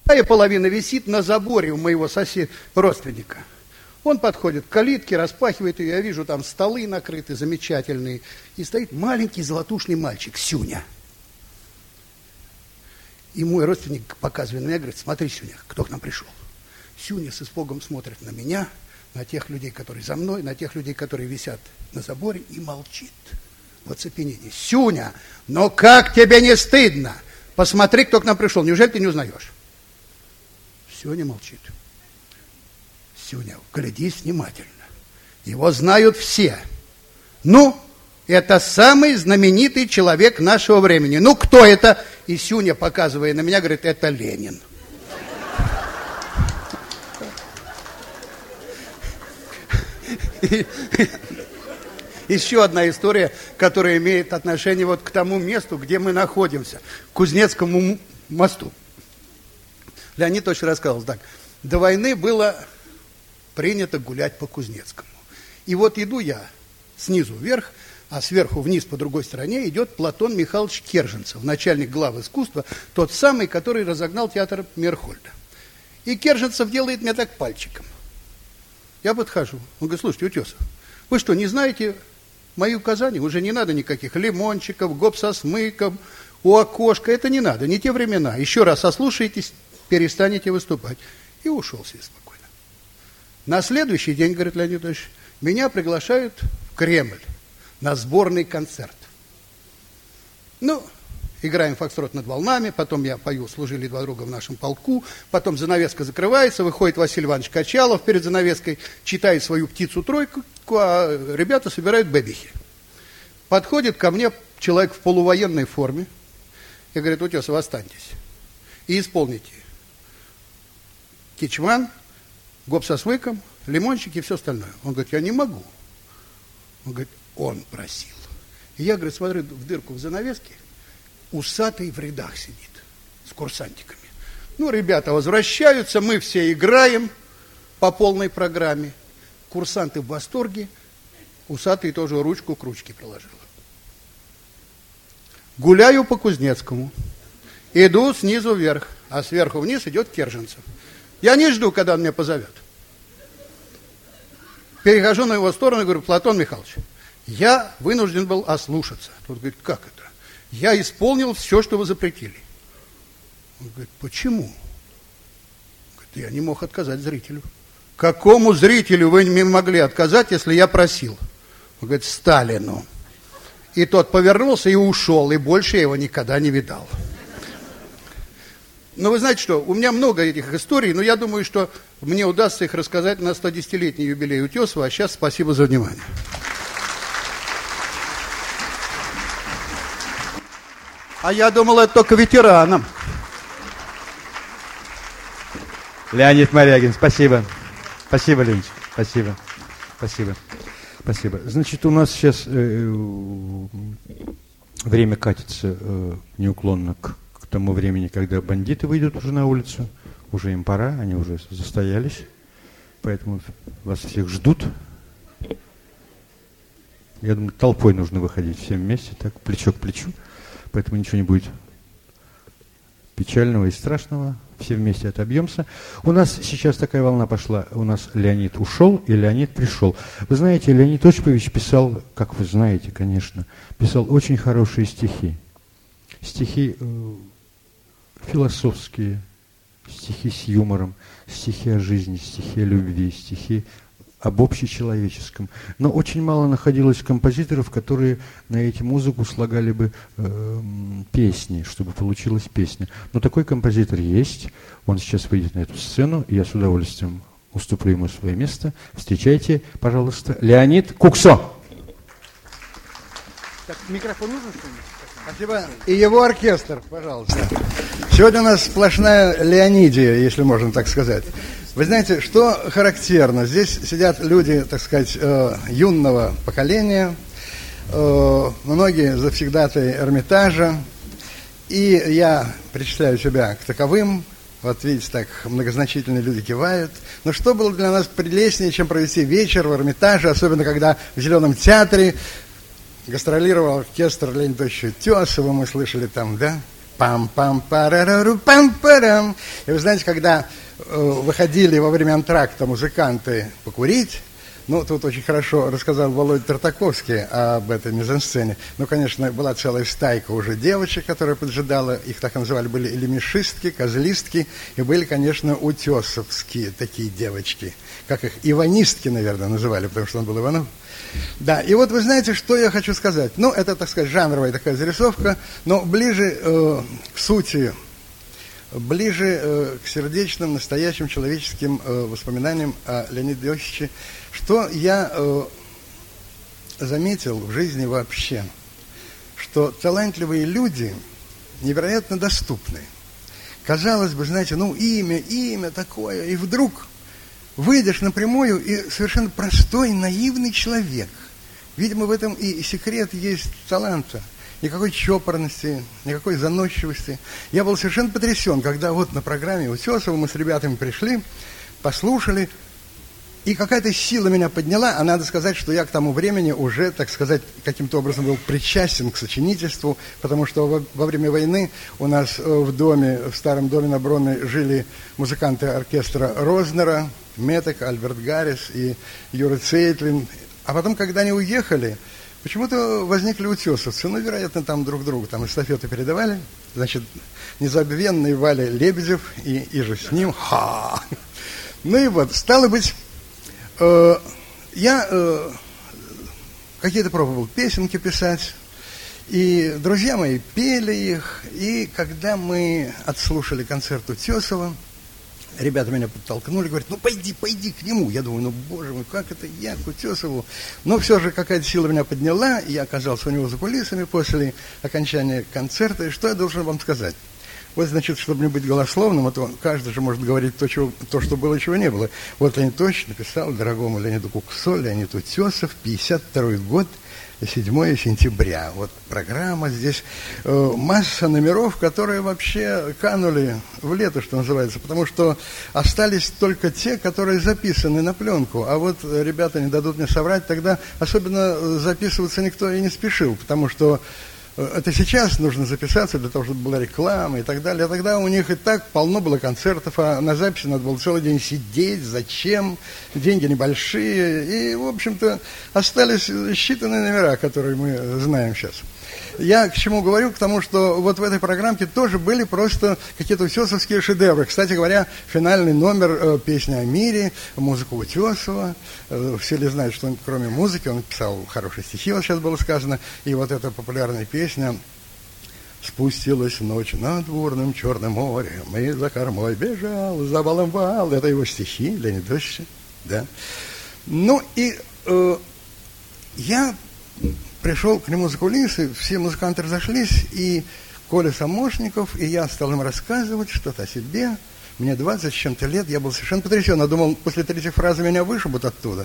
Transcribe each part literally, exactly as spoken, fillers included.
Вторая половина висит на заборе у моего соседа, родственника. Он подходит к калитке, распахивает ее, я вижу, там столы накрыты замечательные, и стоит маленький золотушный мальчик, Сюня. И мой родственник показывает на меня, говорит: смотри, Сюня, кто к нам пришел. Сюня с испугом смотрит на меня, на тех людей, которые за мной, на тех людей, которые висят на заборе, и молчит в оцепенении. Сюня, ну как тебе не стыдно? Посмотри, кто к нам пришел. Неужели ты не узнаешь? Сюня молчит. Сюня, глядись внимательно. Его знают все. Ну, это самый знаменитый человек нашего времени. Ну, кто это? И Сюня, показывая на меня, говорит: это Ленин. Еще одна история, которая имеет отношение вот к тому месту, где мы находимся, к Кузнецкому мосту. Леонид очень рассказывал так. До войны было принято гулять по Кузнецкому. И вот иду я снизу вверх, а сверху вниз по другой стороне идет Платон Михайлович Керженцев, начальник главы искусства, тот самый, который разогнал театр Мейерхольда. И Керженцев делает мне так пальчиком. Я подхожу. Он говорит: слушайте, Утесов, вы что, не знаете мои указания? Уже не надо никаких лимончиков, гоп со смыком, у окошка. Это не надо, не те времена. Еще раз ослушаетесь, перестанете выступать. И ушел себе спокойно. На следующий день, говорит Леонид Ильич, меня приглашают в Кремль на сборный концерт. Ну, играем фокстрот над волнами, потом я пою «Служили два друга в нашем полку», потом занавеска закрывается, выходит Василий Иванович Качалов перед занавеской, читает свою «Птицу-тройку», а ребята собирают бэбихи. Подходит ко мне человек в полувоенной форме и говорит: Утесов, останьтесь и исполните кичман, гоп со свыком, лимончик и все остальное. Он говорит: я не могу. Он говорит: он просил. И я, говорит, смотрю в дырку в занавеске, усатый в рядах сидит с курсантиками. Ну, ребята возвращаются, мы все играем по полной программе. Курсанты в восторге, усатый тоже ручку к ручке приложил. Гуляю по Кузнецкому, иду снизу вверх, а сверху вниз идет Керженцев. Я не жду, когда он меня позовет. Перехожу на его сторону и говорю: Платон Михайлович, я вынужден был ослушаться. Тот говорит: как это? Я исполнил все, что вы запретили. Он говорит: почему? Он говорит: я не мог отказать зрителю. Какому зрителю вы не могли отказать, если я просил? Он говорит: Сталину. И тот повернулся и ушел, и больше я его никогда не видал. Но вы знаете что, у меня много этих историй, но я думаю, что мне удастся их рассказать на стодесятилетний юбилей Утесова. А сейчас спасибо за внимание. А я думал, это только ветеранам. Леонид Морягин, спасибо. Спасибо, Ленич. Спасибо. Спасибо. Спасибо. Значит, у нас сейчас э, время катится э, неуклонно к, к тому времени, когда бандиты выйдут уже на улицу. Уже им пора, они уже застоялись. Поэтому вас всех ждут. Я думаю, толпой нужно выходить всем вместе, так, плечо к плечу. Поэтому ничего не будет печального и страшного. Все вместе отобьемся. У нас сейчас такая волна пошла. У нас Леонид ушел, и Леонид пришел. Вы знаете, Леонид Осипович писал, как вы знаете, конечно, писал очень хорошие стихи. Стихи э, философские, стихи с юмором, стихи о жизни, стихи о любви, стихи об общечеловеческом. Но очень мало находилось композиторов, которые на эти музыку слагали бы э, песни, чтобы получилась песня. Но такой композитор есть. Он сейчас выйдет на эту сцену, и я с удовольствием уступлю ему свое место. Встречайте, пожалуйста, Леонид Куксо. Так, микрофон нужен что-нибудь? Спасибо. И его оркестр, пожалуйста. Сегодня у нас сплошная Леонидия, если можно так сказать. Вы знаете, что характерно? Здесь сидят люди, так сказать, э, юного поколения, э, многие завсегдатаи Эрмитажа, и я причисляю себя к таковым. Вот видите, так многозначительные люди кивают. Но что было для нас прелестнее, чем провести вечер в Эрмитаже, особенно когда в Зеленом театре гастролировал оркестр Леонида Утесова, мы слышали там, да? пам-пам-парарару-пам-парам. И вы знаете, когда э, выходили во время антракта музыканты покурить, ну, тут очень хорошо рассказал Володя Тартаковский об этой мизансцене. Ну, конечно, была целая стайка уже девочек, которая поджидала, их так и называли, были лемешистки, козлистки, и были, конечно, утесовские такие девочки, как их иванистки, наверное, называли, потому что он был Иванов. Да, и вот вы знаете, что я хочу сказать. Ну, это, так сказать, жанровая такая зарисовка, но ближе э, к сути, ближе э, к сердечным, настоящим человеческим э, воспоминаниям о Леониде Иосифовиче. Что я э, заметил в жизни вообще, что талантливые люди невероятно доступны. Казалось бы, знаете, ну, имя, имя такое, и вдруг выйдешь напрямую, и совершенно простой, наивный человек. Видимо, в этом и секрет есть таланта. Никакой чопорности, никакой заносчивости. Я был совершенно потрясен, когда вот на программе Утесова мы с ребятами пришли, послушали, и какая-то сила меня подняла, а надо сказать, что я к тому времени уже, так сказать, каким-то образом был причастен к сочинительству, потому что во, во время войны у нас в доме, в старом доме на Бронной жили музыканты оркестра Рознера, Метек, Альберт Гаррис и Юра Цейтлин. А потом, когда они уехали, почему-то возникли утесовцы, ну, вероятно, там друг другу там эстафеты передавали. Значит, незабвенный Валя Лебедев и, и же с ним. Ха! Ну и вот, стало быть, э, я э, какие-то пробовал песенки писать, и друзья мои пели их, и когда мы отслушали концерт Утесова, ребята меня подтолкнули, говорят, ну пойди, пойди к нему. Я думаю, ну боже мой, как это я к Утесову? Но все же какая-то сила меня подняла, и я оказался у него за кулисами после окончания концерта. И что я должен вам сказать? Вот, значит, чтобы не быть голословным, а то каждый же может говорить то, чего, то что было, чего не было. Вот Леонид Ильич написал дорогому Леониду Куксо, Леонид Утесов, пятьдесят второй год, седьмого сентября. Вот программа здесь, э, масса номеров, которые вообще канули в лето, что называется, потому что остались только те, которые записаны на пленку. А вот ребята не дадут мне соврать, тогда особенно записываться никто и не спешил, потому что это сейчас нужно записаться для того, чтобы была реклама и так далее. А тогда у них и так полно было концертов, а на записи надо было целый день сидеть. Зачем? Деньги небольшие. И, в общем-то, остались считанные номера, которые мы знаем сейчас. Я к чему говорю? К тому, что вот в этой программке тоже были просто какие-то утесовские шедевры. Кстати говоря, финальный номер э, «Песня о мире», музыку Утесова. Э, все ли знают, что он, кроме музыки, он писал хорошие стихи, вот сейчас было сказано. И вот эта популярная песня «Спустилась ночь над бурным Черным морем, и за кормой бежал, за валом вал». Это его стихи, Леонид Ильич, да. Ну и э, я... пришел к нему за кулисы, все музыканты разошлись, и Коля Самошников, и я стал им рассказывать что-то о себе. Мне двадцать с чем-то лет, я был совершенно потрясен. Я думал, после третьей фразы меня вышибут оттуда.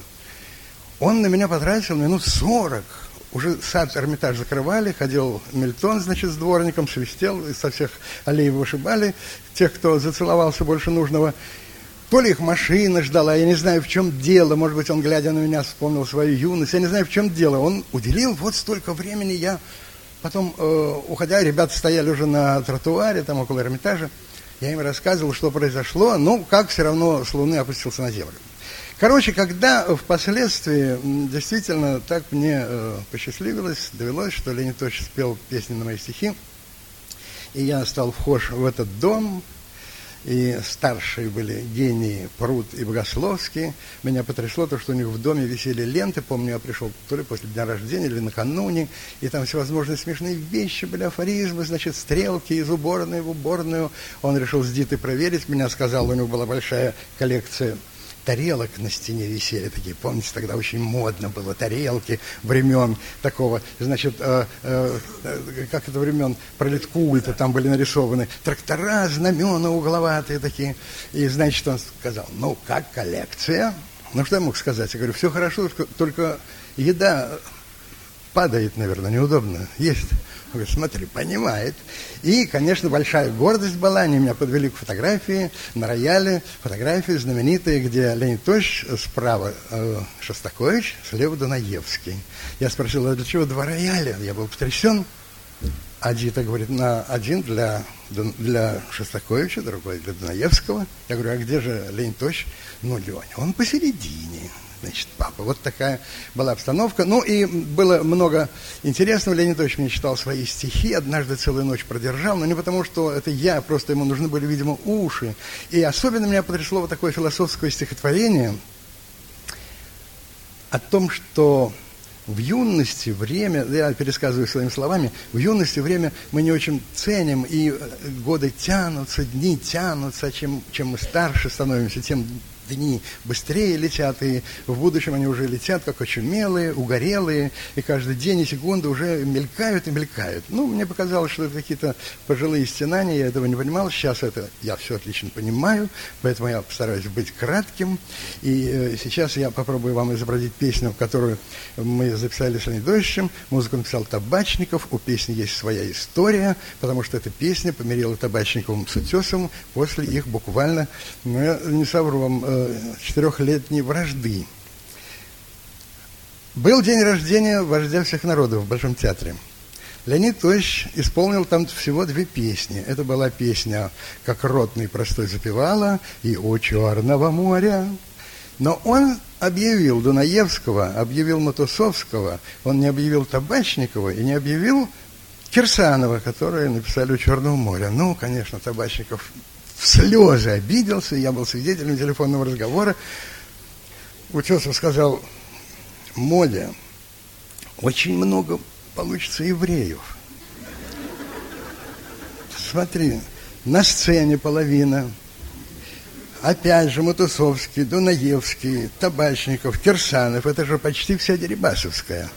Он на меня потратил минут сорок. Уже сад Эрмитаж закрывали, ходил Мильтон, значит, с дворником, свистел, и со всех аллей вышибали тех, кто зацеловался больше нужного. То ли их машина ждала, я не знаю, в чем дело. Может быть, он, глядя на меня, вспомнил свою юность. Я не знаю, в чем дело. Он уделил вот столько времени. Я потом, э, уходя, ребята стояли уже на тротуаре, там около Эрмитажа. Я им рассказывал, что произошло. Ну, как все равно с Луны опустился на землю. Короче, когда впоследствии действительно так мне э, посчастливилось, довелось, что Леонид Ильич спел песни на мои стихи, и я стал вхож в этот дом, и старшие были гении Прут и Богословский. Меня потрясло то, что у них в доме висели ленты. Помню, я пришел то ли после дня рождения, или накануне, и там всевозможные смешные вещи были, афоризмы, значит, стрелки из уборной в уборную. Он решил с Дитой проверить меня, сказал, у него была большая коллекция тарелок на стене висели такие, помните, тогда очень модно было, тарелки времен такого, значит, э, э, как это времен пролеткульта, там были нарисованы трактора, знамена угловатые такие, и, значит, он сказал, ну, как коллекция? Ну, что я мог сказать? Я говорю, все хорошо, только еда падает, наверное, неудобно есть. Он говорит, смотри, понимает. И, конечно, большая гордость была. Они меня подвели к фотографии на рояле. Фотографии знаменитые, где Леонид Ильич справа э, Шостакович, слева Дунаевский. Я спросил, а для чего два рояля? Я был потрясен. Адита говорит, на один для, для Шостаковича, другой для Дунаевского. Я говорю, а где же Леонид Тович? Ну, Леня, он посередине. Значит, папа, вот такая была обстановка. Ну, и было много интересного. Леонид Ильич мне читал свои стихи, однажды целую ночь продержал, но не потому, что это я, просто ему нужны были, видимо, уши. И особенно меня потрясло вот такое философское стихотворение о том, что в юности время, я пересказываю своими словами, в юности время мы не очень ценим, и годы тянутся, дни тянутся, чем, чем мы старше становимся, тем дни быстрее летят, и в будущем они уже летят, как очумелые, угорелые, и каждый день и секунды уже мелькают и мелькают. Ну, мне показалось, что это какие-то пожилые стенания, я этого не понимал. Сейчас это я все отлично понимаю, поэтому я постараюсь быть кратким. И э, сейчас я попробую вам изобразить песню, которую мы записали с Леонидом Ильичем. Музыку написал Табачников, у песни есть своя история, потому что эта песня помирила Табачниковым с Утесовым после их буквально, ну, я не совру вам, четырехлетней вражды. Был день рождения вождя всех народов в Большом театре. Леонид Ильич исполнил там всего две песни. Это была песня «Как ротный простой запевала» и «У Черного моря». Но он объявил Дунаевского, объявил Матусовского, он не объявил Табачникова и не объявил Кирсанова, которые написали «У Черного моря». Ну, конечно, Табачников в слезы обиделся, я был свидетелем телефонного разговора. Утесов сказал: Моля, очень много получится евреев. Смотри, на сцене половина. Опять же Матусовский, Дунаевский, Табачников, Кирсанов. Это же почти вся Дерибасовская.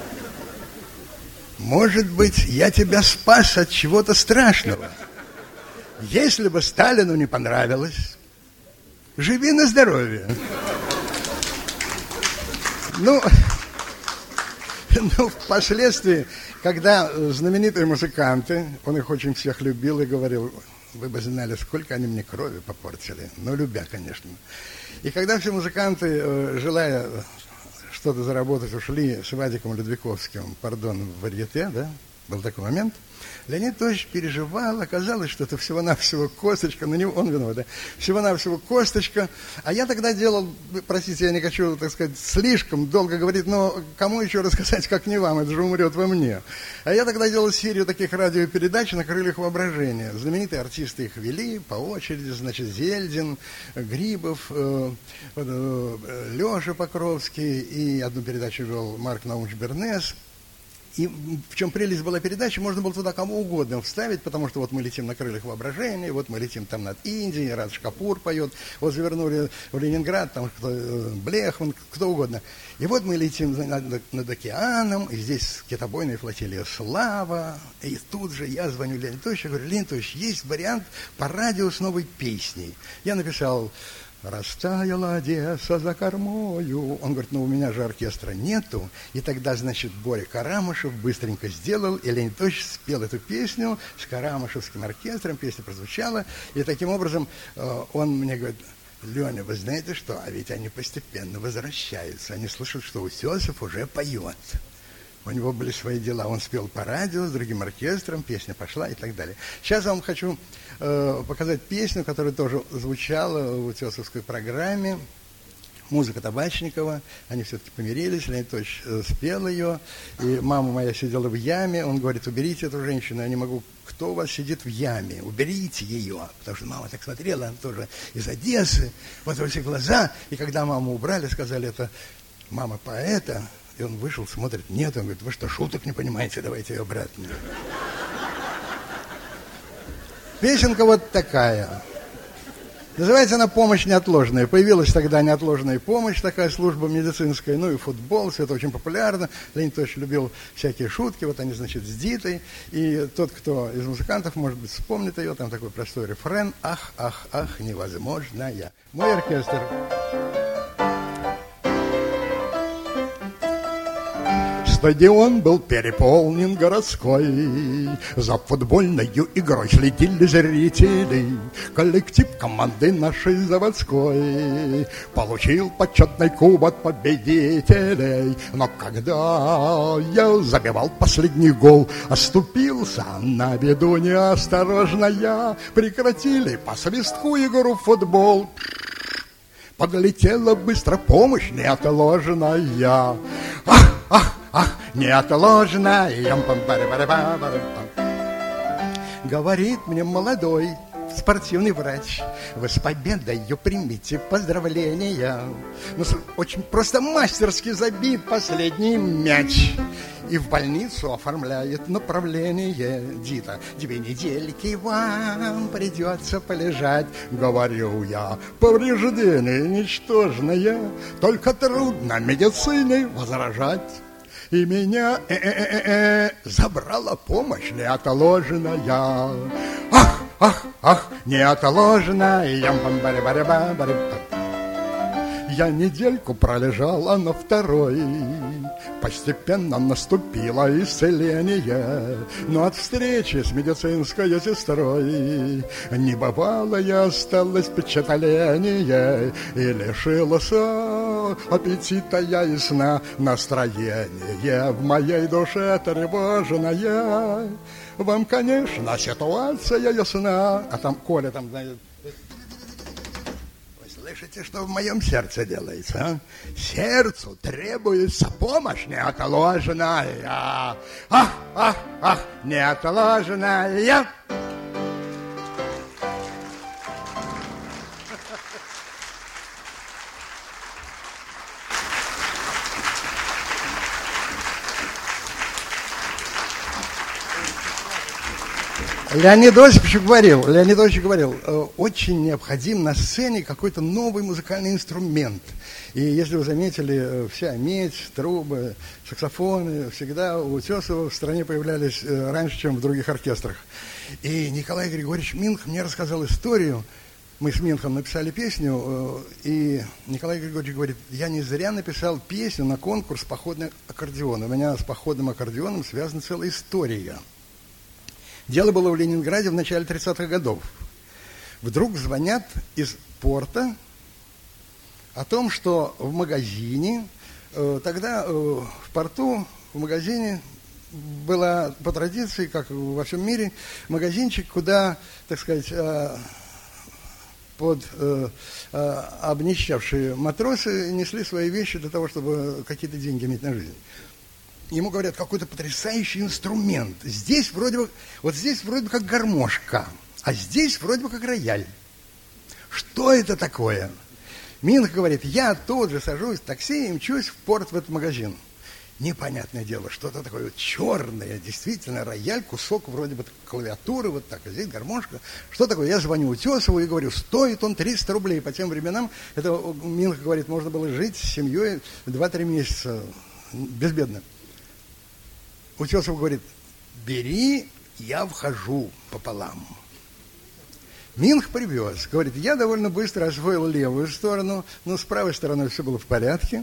Может быть, я тебя спас от чего-то страшного. Если бы Сталину не понравилось, живи на здоровье. Ну, ну, впоследствии, когда знаменитые музыканты, он их очень всех любил и говорил, вы бы знали, сколько они мне крови попортили. Ну, любя, конечно. И когда все музыканты, желая что-то заработать, ушли с Вадиком Людвиковским, пардон, в варьете, да, был такой момент, Леонид Ильич переживал, оказалось, что это всего-навсего косточка, ну не он виноват, да? Всего-навсего косточка, а я тогда делал, простите, я не хочу, так сказать, слишком долго говорить, но кому еще рассказать, как не вам, это же умрет во мне. А я тогда делал серию таких радиопередач на крыльях воображения. Знаменитые артисты их вели по очереди, значит, Зельдин, Грибов, э, э, Леша Покровский, и одну передачу вел Марк Наумович Бернес. И в чем прелесть была передачи, можно было туда кому угодно вставить, потому что вот мы летим на крыльях воображения, вот мы летим там над Индией, Радж Капур поет, вот завернули в Ленинград, там кто, Блехман, кто угодно. И вот мы летим над, над океаном, и здесь китобойная флотилия «Слава», и тут же я звоню Леониду Ильичу, говорю: Леонид Ильич, есть вариант по радио с новой песней. Я написал: «Растаяла Одесса за кормою». Он говорит: ну у меня же оркестра нету. И тогда, значит, Боря Карамышев быстренько сделал, и Леонид Ильич спел эту песню с Карамышевским оркестром, песня прозвучала. И таким образом э, он мне говорит: Леня, вы знаете что, а ведь они постепенно возвращаются. Они слышат, что Утесов уже поет. У него были свои дела. Он спел по радио с другим оркестром, песня пошла и так далее. Сейчас я вам хочу э, показать песню, которая тоже звучала в утесовской программе. Музыка Табачникова. Они все-таки помирились. Леонид Ильич э, спел ее. И мама моя сидела в яме. Он говорит: уберите эту женщину, я не могу. Кто у вас сидит в яме? Уберите ее. Потому что мама так смотрела, она тоже из Одессы. Вот во все глаза. И когда маму убрали, сказали: это мама поэта. И он вышел, смотрит, нет, он говорит: вы что, шуток не понимаете, давайте ее обратно. Песенка вот такая. Называется она «Помощь неотложная». Появилась тогда неотложная помощь, такая служба медицинская, ну и футбол, все это очень популярно. Леонид Ильич любил всякие шутки, вот они, значит, с Дитой. И тот, кто из музыкантов, может быть, вспомнит ее, там такой простой рефрен: ах, ах, ах, невозможная. Мой оркестр. Стадион был переполнен городской, за футбольною игрой следили зрители. Коллектив команды нашей заводской получил почетный кубок от победителей. Но когда я забивал последний гол, оступился на беду неосторожно я. Прекратили по свистку игру в футбол. Подлетела быстро помощь неотложная. Ах, ах, ах, неотложная. Говорит мне молодой спортивный врач: вы с победою примите поздравления. Ну, очень просто мастерски забит последний мяч. И в больницу оформляет направление. Дита, две недельки вам придется полежать. Говорю я, повреждение ничтожное, только трудно медицине возражать. И меня э-э-э-э забрала помощь неотложная. Ах, ах, ах, неотложная. Я недельку пролежала на второй. Постепенно наступило исцеление, но от встречи с медицинской сестрой небывалое осталось впечатление, и лишилось аппетита я и сна. Настроение в моей душе тревожное. Вам, конечно, ситуация ясна. А там Коля там, знаете, слышите, что в моем сердце делается? А? Сердцу требуется помощь неотложная. Ах, ах, ах, неотложная. Леонид Осипович говорил, Леонид Осипович говорил, очень необходим на сцене какой-то новый музыкальный инструмент. И если вы заметили, вся медь, трубы, саксофоны всегда у Утесова в стране появлялись раньше, чем в других оркестрах. И Николай Григорьевич Минх мне рассказал историю. Мы с Минхом написали песню, и Николай Григорьевич говорит: я не зря написал песню на конкурс «Походный аккордеон». У меня с походным аккордеоном связана целая история. Дело было в Ленинграде в начале тридцатых годов. Вдруг звонят из порта о том, что в магазине, э, тогда э, в порту, в магазине была по традиции, как во всем мире, магазинчик, куда, так сказать, э, под э, э, обнищавшие матросы несли свои вещи для того, чтобы какие-то деньги иметь на жизнь. Ему говорят, какой-то потрясающий инструмент. Здесь вроде бы, вот здесь вроде бы как гармошка, а здесь вроде бы как рояль. Что это такое? Минх говорит, я тут же сажусь в такси и мчусь в порт, в этот магазин. Непонятное дело, что-то такое вот черное, действительно, рояль, кусок вроде бы клавиатуры, вот так, а здесь гармошка. Что такое? Я звоню Утесову и говорю, стоит он триста рублей. По тем временам, это, Минх говорит, можно было жить с семьей два-три месяца безбедно. Утесов говорит, бери, я вхожу пополам. Минх привез, говорит, я довольно быстро освоил левую сторону, но с правой стороной все было в порядке.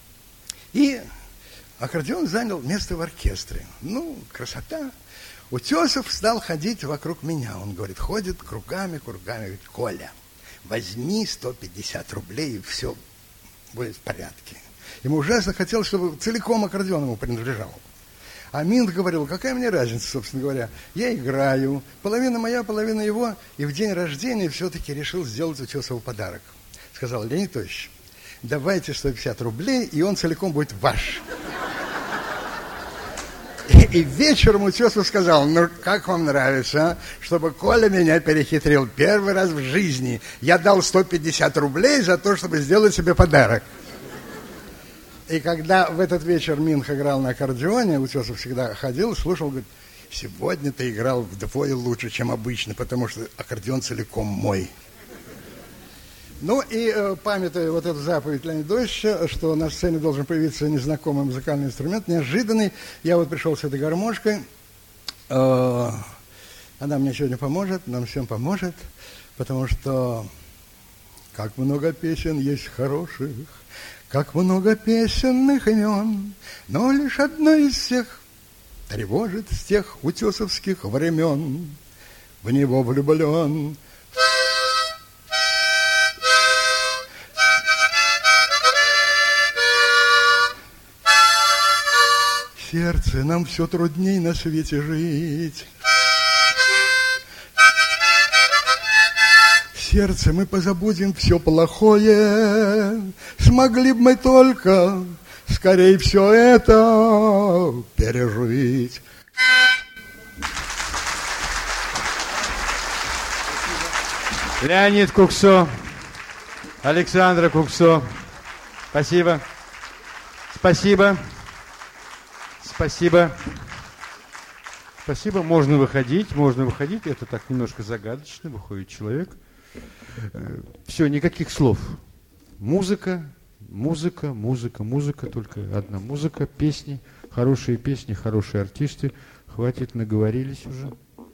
И аккордеон занял место в оркестре. Ну, красота. Утесов стал ходить вокруг меня. Он говорит, ходит кругами, кругами. Говорит, Коля, возьми сто пятьдесят рублей, и все будет в порядке. Ему ужасно хотелось, чтобы целиком аккордеон ему принадлежал. А Минх говорил, какая мне разница, собственно говоря. Я играю, половина моя, половина его. И в день рождения все-таки решил сделать Утесову подарок. Сказал, Леонид Ильич, давайте сто пятьдесят рублей, и он целиком будет ваш. И, и вечером Утесов сказал, ну как вам нравится, а? Чтобы Коля меня перехитрил первый раз в жизни. Я дал сто пятьдесят рублей за то, чтобы сделать себе подарок. И когда в этот вечер Минх играл на аккордеоне, Утесов всегда ходил и слушал, говорит, сегодня ты играл вдвое лучше, чем обычно, потому что аккордеон целиком мой. Ну и э, памятуя вот эту заповедь Леонида Ильича, что на сцене должен появиться незнакомый музыкальный инструмент, неожиданный, я вот пришел с этой гармошкой, э, она мне сегодня поможет, нам всем поможет, потому что как много песен есть хороших, как много песенных имен, но лишь одно из всех тревожит с тех утесовских времен. В него влюблен. Сердце, нам все трудней на свете жить. Сердце, мы позабудем все плохое. Смогли бы мы только скорее все это пережить. Леонид Куксо, Александра Куксо. Спасибо. Спасибо. Спасибо. Спасибо. Можно выходить, можно выходить. Это так немножко загадочно. Выходит человек. Все, никаких слов. Музыка, музыка, музыка, музыка. Только одна музыка, песни. Хорошие песни, хорошие артисты. Хватит, наговорились уже.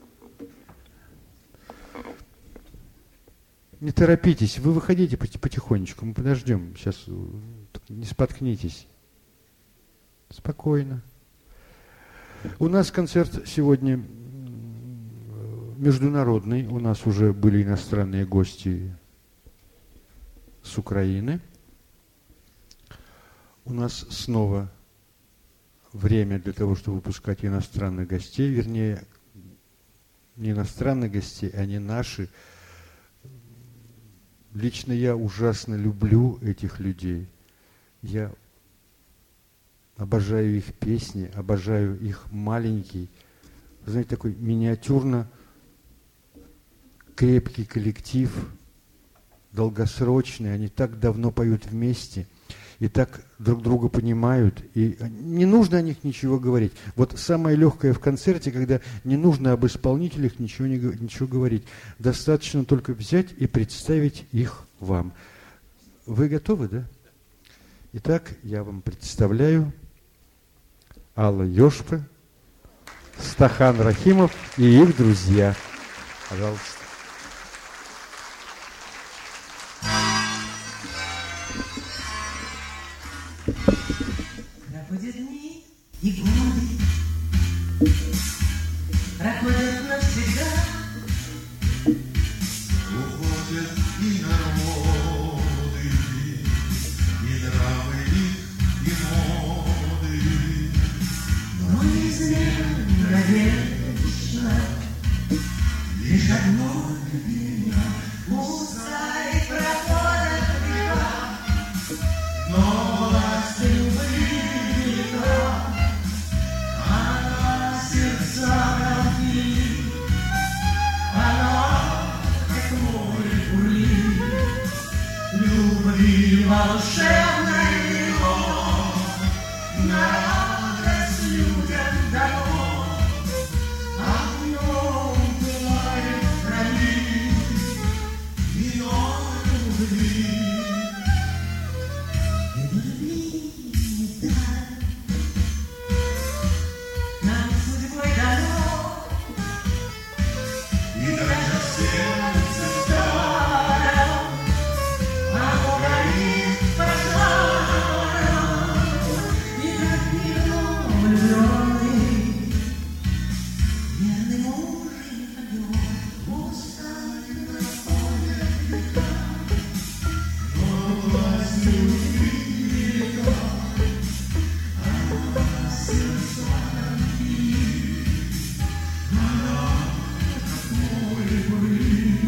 Не торопитесь. Вы выходите потихонечку. Мы подождем. Сейчас не споткнитесь. Спокойно. У нас концерт сегодня международный. У нас уже были иностранные гости с Украины. У нас снова время для того, чтобы выпускать иностранных гостей. Вернее, не иностранных гостей, а не наши. Лично я ужасно люблю этих людей. Я обожаю их песни, обожаю их маленький, знаете, такой миниатюрно крепкий коллектив, долгосрочный. Они так давно поют вместе и так друг друга понимают. И не нужно о них ничего говорить. Вот самое легкое в концерте, когда не нужно об исполнителях ничего, не, ничего говорить. Достаточно только взять и представить их вам. Вы готовы, да? Итак, я вам представляю Алла Ёшпа, Стахан Рахимов и их друзья. Пожалуйста. Проходят дни и годы, проходят навсегда. Уходят и народы, и нравы их, и моды. Но неизменно вечно лишь одно меня. Пускай проходят века, но власть любви велика. Она сердца равнит, она как море бурлит. Любви волшебное вино на радость людям дано. Огнем пылает хранит вино любви. И любви не дай нам судьбой дано. И даже сердце Даром оно горит пожаром. И как вино влюбленный, верный муж и огонь. Пускай проходят века, но власть любви велика. Она сердца равнит, она как море бурлит.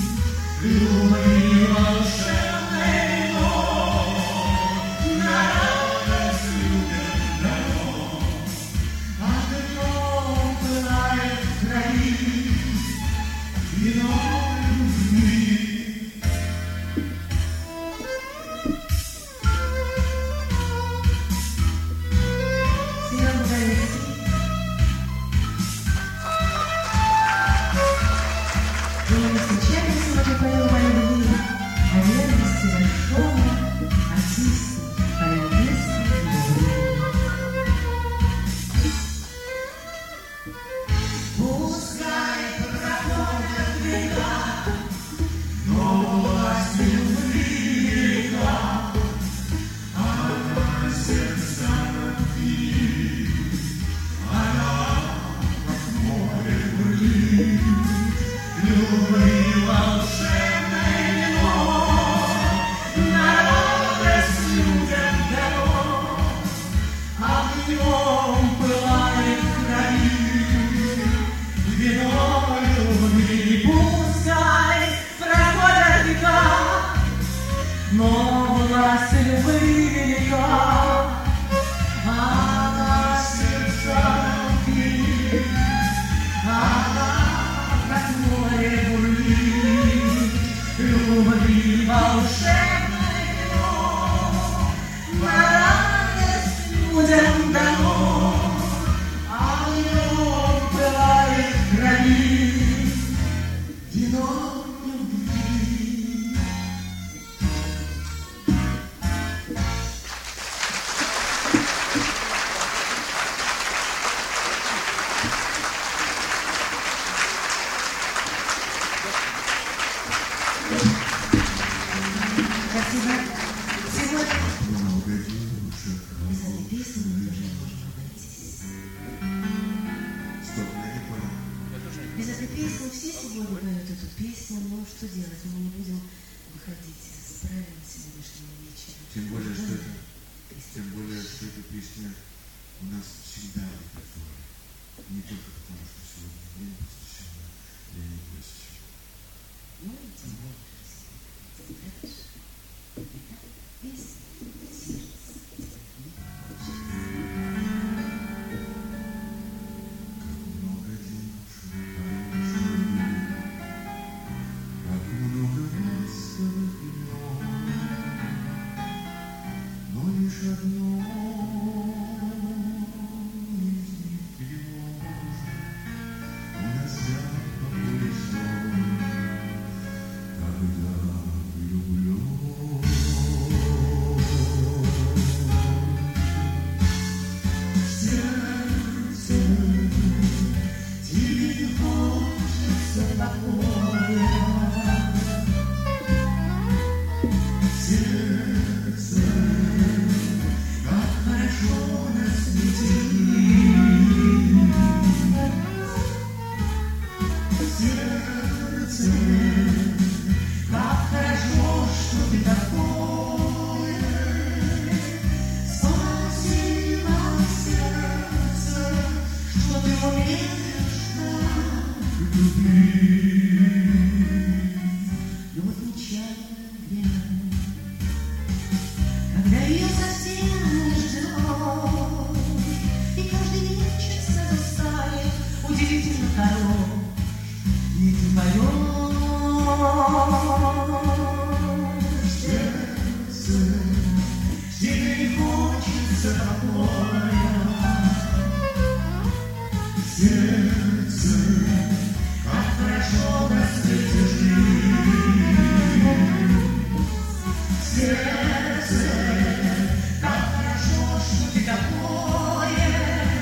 Любви волшебное вино на радость людям дано. Огнем пылает хранит вино любви. Семен Галицкий. И не случайно сегодня поем о любви, о верности большому артисту, поэтессе и Пускай проходят века, но власть любви но власть велика, она сердца пит, она как море бурлит, любви волшебной вино, на радость людям дано, а в нем бывает крови вино любви. Спасибо. Сегодня из этой песни мы тоже можем обойтись. Стоп, я не понял. Без этой песни все сегодня поют эту песню, но что делать? Мы не будем выходить из правил сегодняшнего вечера. Тем более, что это, тем более, что эта песня у нас всегда в репертуаре. Не только потому, что сегодня день посвящен Леониду Иосифовичу. Ну, и тем более красиво. Знаешь, это песня сердца. Много девушек, как много ласковых имен, но лишь одно из них тревожит, унося покой сон, когда влюблен. Сердце, тебе хочется покоя. Сердце, как хорошо на свете. Сердце, как хорошо, что ты такое. Спасибо, сердце, что ты умеешь так любить. Любовь нечаянная, когда ее совсем не ждешь, и каждый вечер созерцает удивительно хорош, и ты поешь. Сердце, тебе не хочется покоя. Сердце, как хорошо на свете жить. Сердце, как хорошо, что ты такое.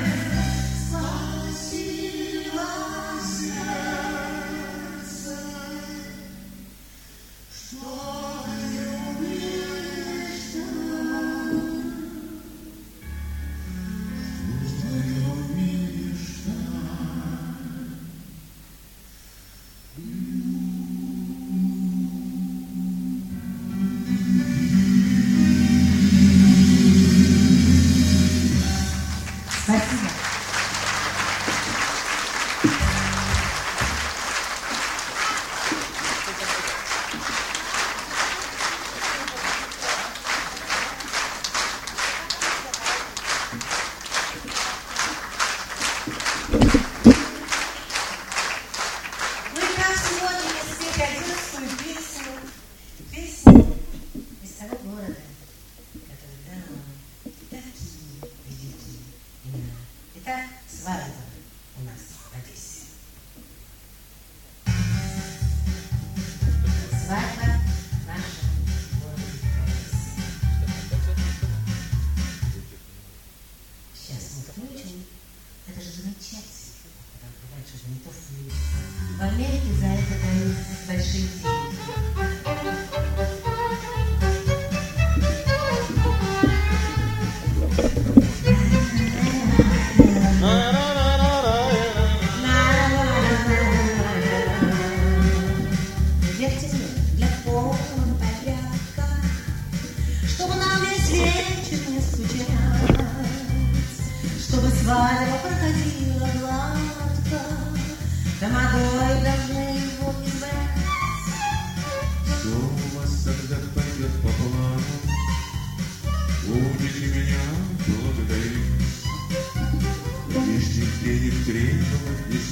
Спасибо, сердце, что ты умеешь так. Что ты умеешь так. Спасибо.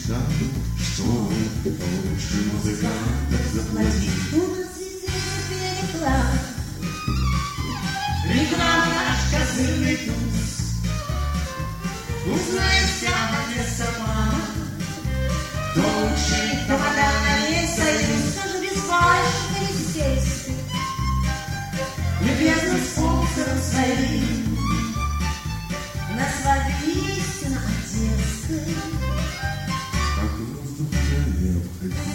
мечтаю, что лучший музыкантов заплатить. У нас везде теперь реклама. Реклама наш козырный туз. Узнает вся Одесса мама, кто лучший, кто вода на весь союз. Скажу без фальши, естественно, любезным спонсором своим. На свадьбе истина одесская, Как воздух я необходим.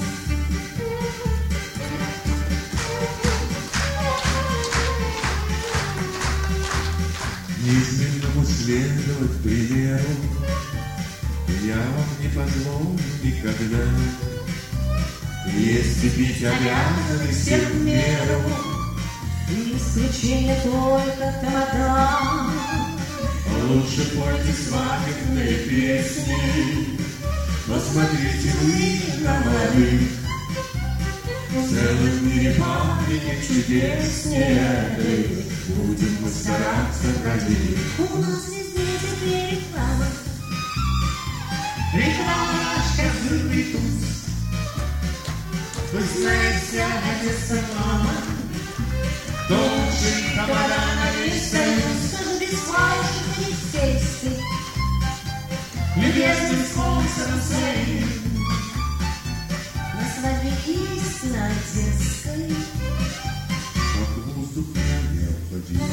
Неизменному следовать примеру я вам не позволю никогда. Если пить обязаны всех в меру, и исключение только тамада. лучше пойте свадебные песни. Посмотрите вы на молодых, в целом мире памятник чудеснее этой. Будем мы стараться ради них. У нас везде теперь реклама. Реклама наш козырный туз. Вы знаете, вся Одесса мама, кто лучший тамада на весь союз. Скажу без фальши, естественно, Любезным спонсором своим. на свадьбе истина одесской. Как воздух я необходим.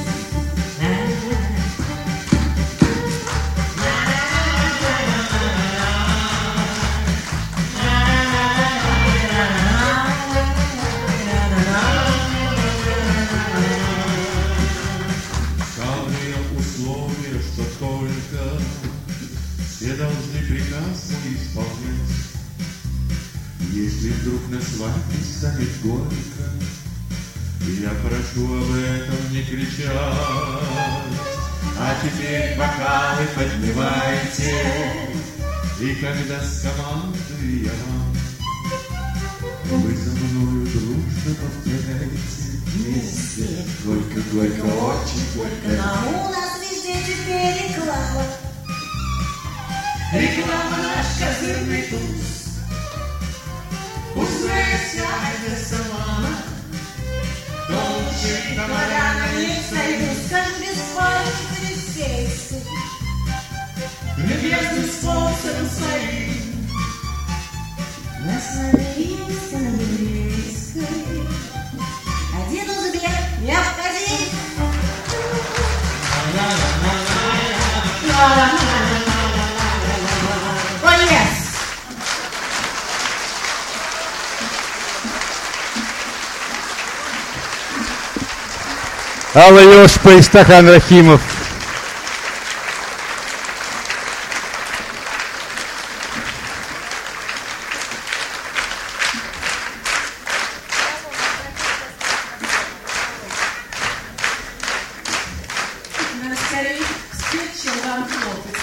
Ставлю условия, что только все должны приказ мой исполнять. Если вдруг на свадьбе станет горько, я прошу об этом не кричать. А теперь бокалы поднимайте, и когда скомандую я вам, вы за мною дружно повторяйте вместе. Горько, горько, очень горько. А у нас везде теперь реклама. Реклама наш козырный туз. Узнает вся Одесса мама, кто лучший тамада на весь союз. Скажу без фальши, естественно, Любезным спонсором своим. на свадьбе истина еврейской. Один узбек необходим. О, yes! Алла Йошпа и Стахан Рахимов. Надо скорее спеть, чем вам хлопать.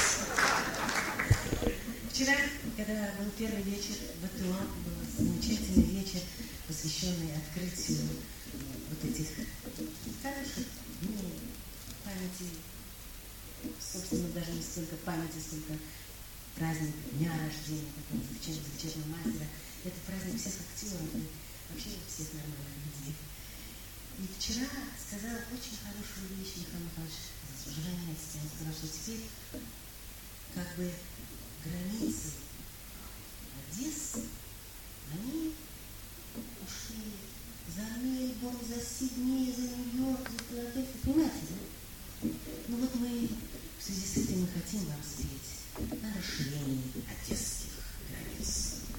Вчера, когда был первый вечер в АТО, был замечательный вечер, посвященный открытию вот этих хороших дней памяти, собственно, даже не столько памяти, сколько праздник дня рождения такого замечательного, замечательного мастера. Это праздник всех актеров и вообще всех нормальных людей. И вчера сказал очень хорошую вещь Михаил Михайлович Жванецкий. Он сказал, что теперь как бы границы Одессы, они ушли за Мельбурн, за Сидней, за Нью-Йорк, за Филадельфию. Понимаете, да? Ну вот мы в связи с этим мы хотим вам спеть на расширении одесских границ.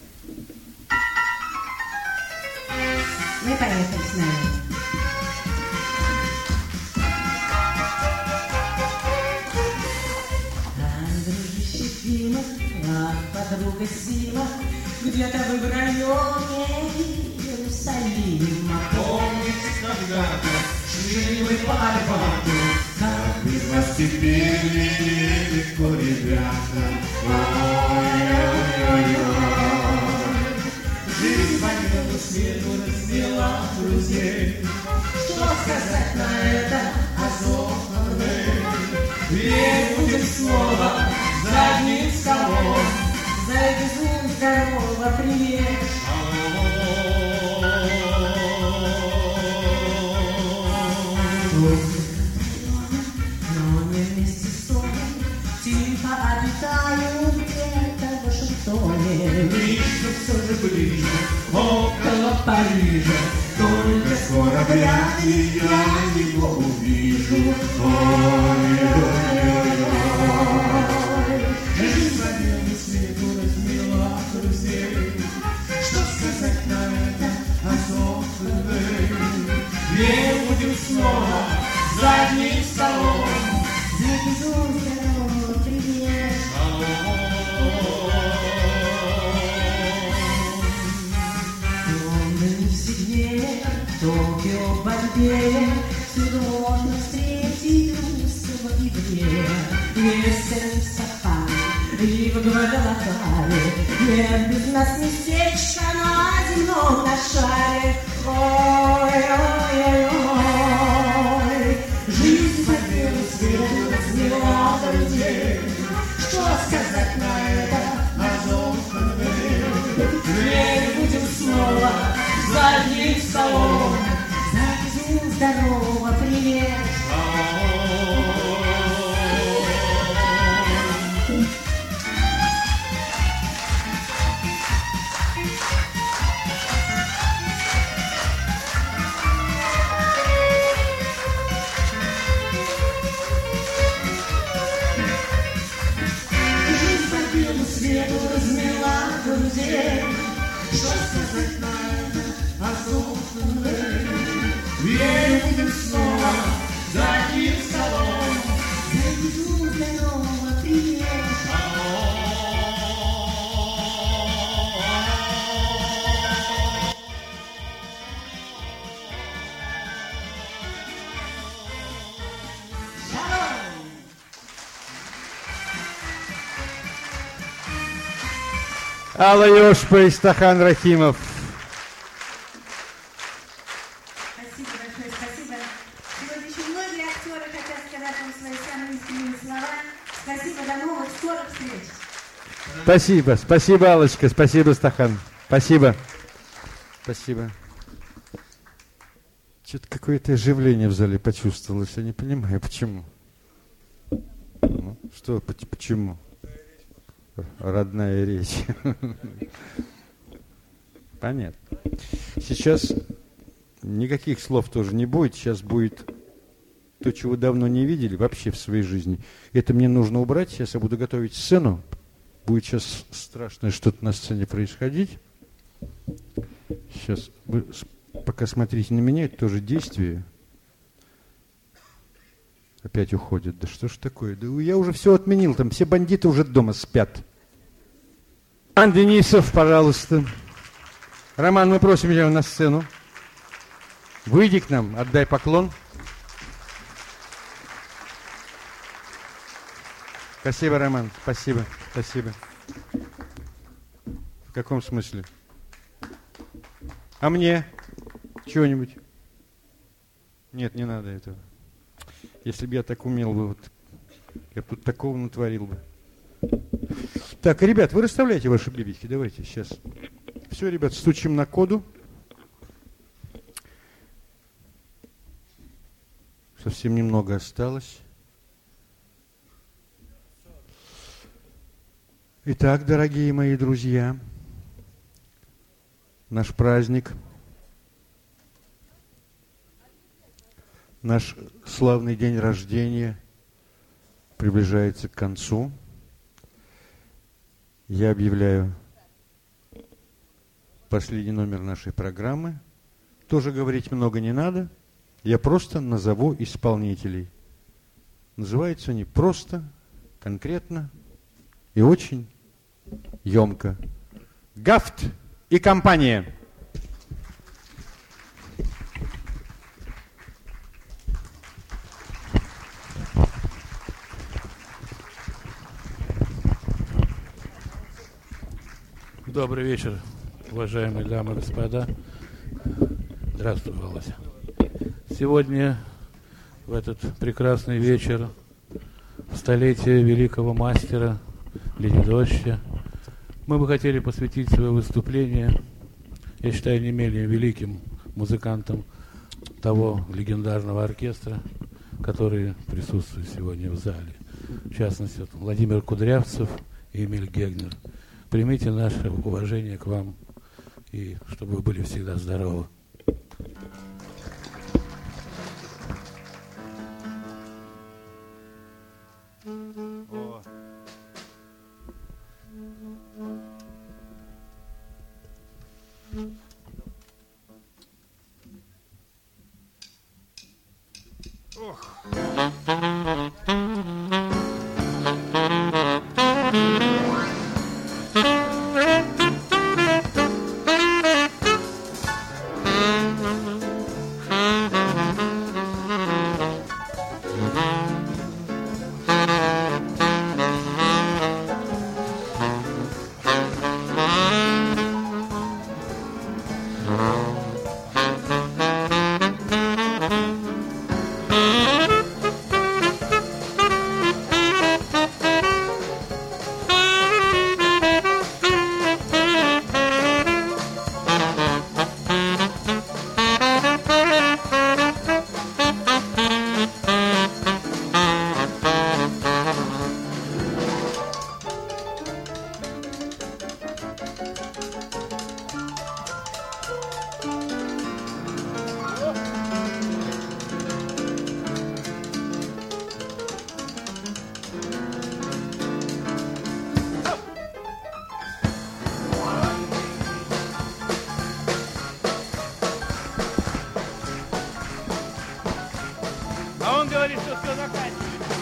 Мы поехали с нами. Подруга Сима, где-то в районе Иерусалима. Помните, когда-то шли мы по Арбату, как без вас теперь нелегко, ребята. Ой-ой-ой-ой. Жизнь по небу свету развела друзей. Что сказать на это Азовное? Ведь будем снова за одним столом. За безумие но не вместе с тобой. Тихо обитаю где-то в Вашингтоне. Ближе, все же ближе, около Парижа. Только скоро вряд ли я его увижу. Ой-ой-ой. Жизнь по белому свету размела друзей. Что сказать на это Азов-ТВ? Где будем снова за одним столом? Завезу здорово, привет. Лондон в седьме, Токио в борьбе. Всюду можно встретить русского еврея. Если в Сахаре и в Гвадалахаре нет без нас местечка на земном на шаре. Ой-ой-ой-ой, жизнь по белу свету размела друзей. Что сказать на это Азов-ТВ? Теперь будем снова за одним столом. Завезу здорово, привет. Свету размела друзей. Что сказать на это Азов-ТВ? Верю, будем снова за одним столом. Завезу здорово, привет. Алла Ёшпа и Стахан Рахимов. Спасибо большое, спасибо. Сегодня еще многие актеры хотят сказать вам свои самые искренние слова. Спасибо, до новых скорых встреч. Спасибо, спасибо, Аллочка, спасибо, Стахан. Спасибо. Спасибо. Что-то какое-то оживление в зале почувствовалось. Я не понимаю, почему. Ну, что, почему? Родная речь. Понятно. Сейчас никаких слов тоже не будет. Сейчас будет то, чего вы давно не видели вообще в своей жизни. Это мне нужно убрать. Сейчас я буду готовить сцену. Будет сейчас страшное что-то на сцене происходить. Сейчас вы пока смотрите на меня, это тоже действие. Опять уходит. Да что ж такое? Да я уже все отменил. Там все бандиты уже дома спят. Роман Денисов, пожалуйста. Роман, мы просим тебя на сцену. Выйди к нам, отдай поклон. Спасибо, Роман. Спасибо. Спасибо. В каком смысле? А мне? Чего-нибудь? Нет, не надо этого. Если бы я так умел бы, вот, я бы тут такого натворил бы. Так, ребят, вы расставляйте ваши бибики. Давайте сейчас. Все, ребят, стучим на коду. Совсем немного осталось. Итак, дорогие мои друзья, наш праздник, наш славный день рождения приближается к концу. Я объявляю последний номер нашей программы. Тоже говорить много не надо. Я просто назову исполнителей. Называются они просто, конкретно и очень емко. Гафт и компания. Добрый вечер, уважаемые дамы и господа. Здравствуй, Володя. Сегодня, в этот прекрасный вечер, в столетие великого мастера Леонидовича, мы бы хотели посвятить свое выступление, я считаю, не менее великим музыкантом того легендарного оркестра, который присутствует сегодня в зале. В частности, вот Владимир Кудрявцев и Эмиль Гегнер. Примите наше уважение к вам, и чтобы вы были всегда здоровы. О. Ох. А он говорит, что все заканчивается.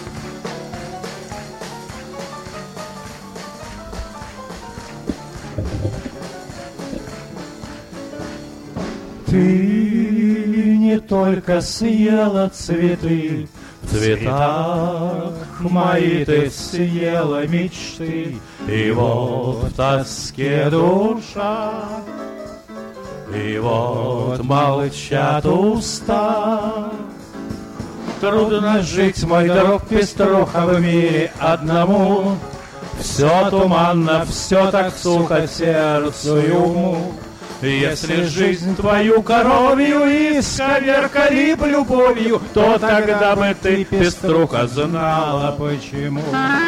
Ты не только съела цветы, в цветах мои ты съела мечты, и вот в тоске душа, и вот молчат уста. Трудно жить, мой друг Пеструха, в мире одному. Все туманно, все так сухо сердцу и уму. Если жизнь твою коровью исковеркали б любовью, то тогда бы ты, Пеструха, знала почему.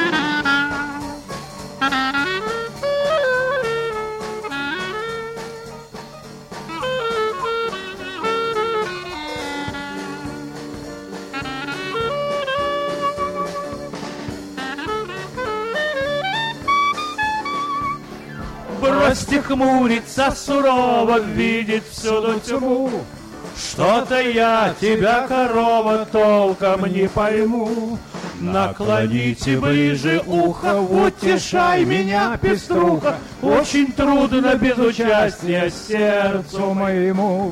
Бросьте хмуриться сурово, видеть всюду тьму. Что-то я тебя, корова, толком не пойму. Наклоните ближе ухо, утешай меня, Пеструха. Очень трудно без участия сердцу моему.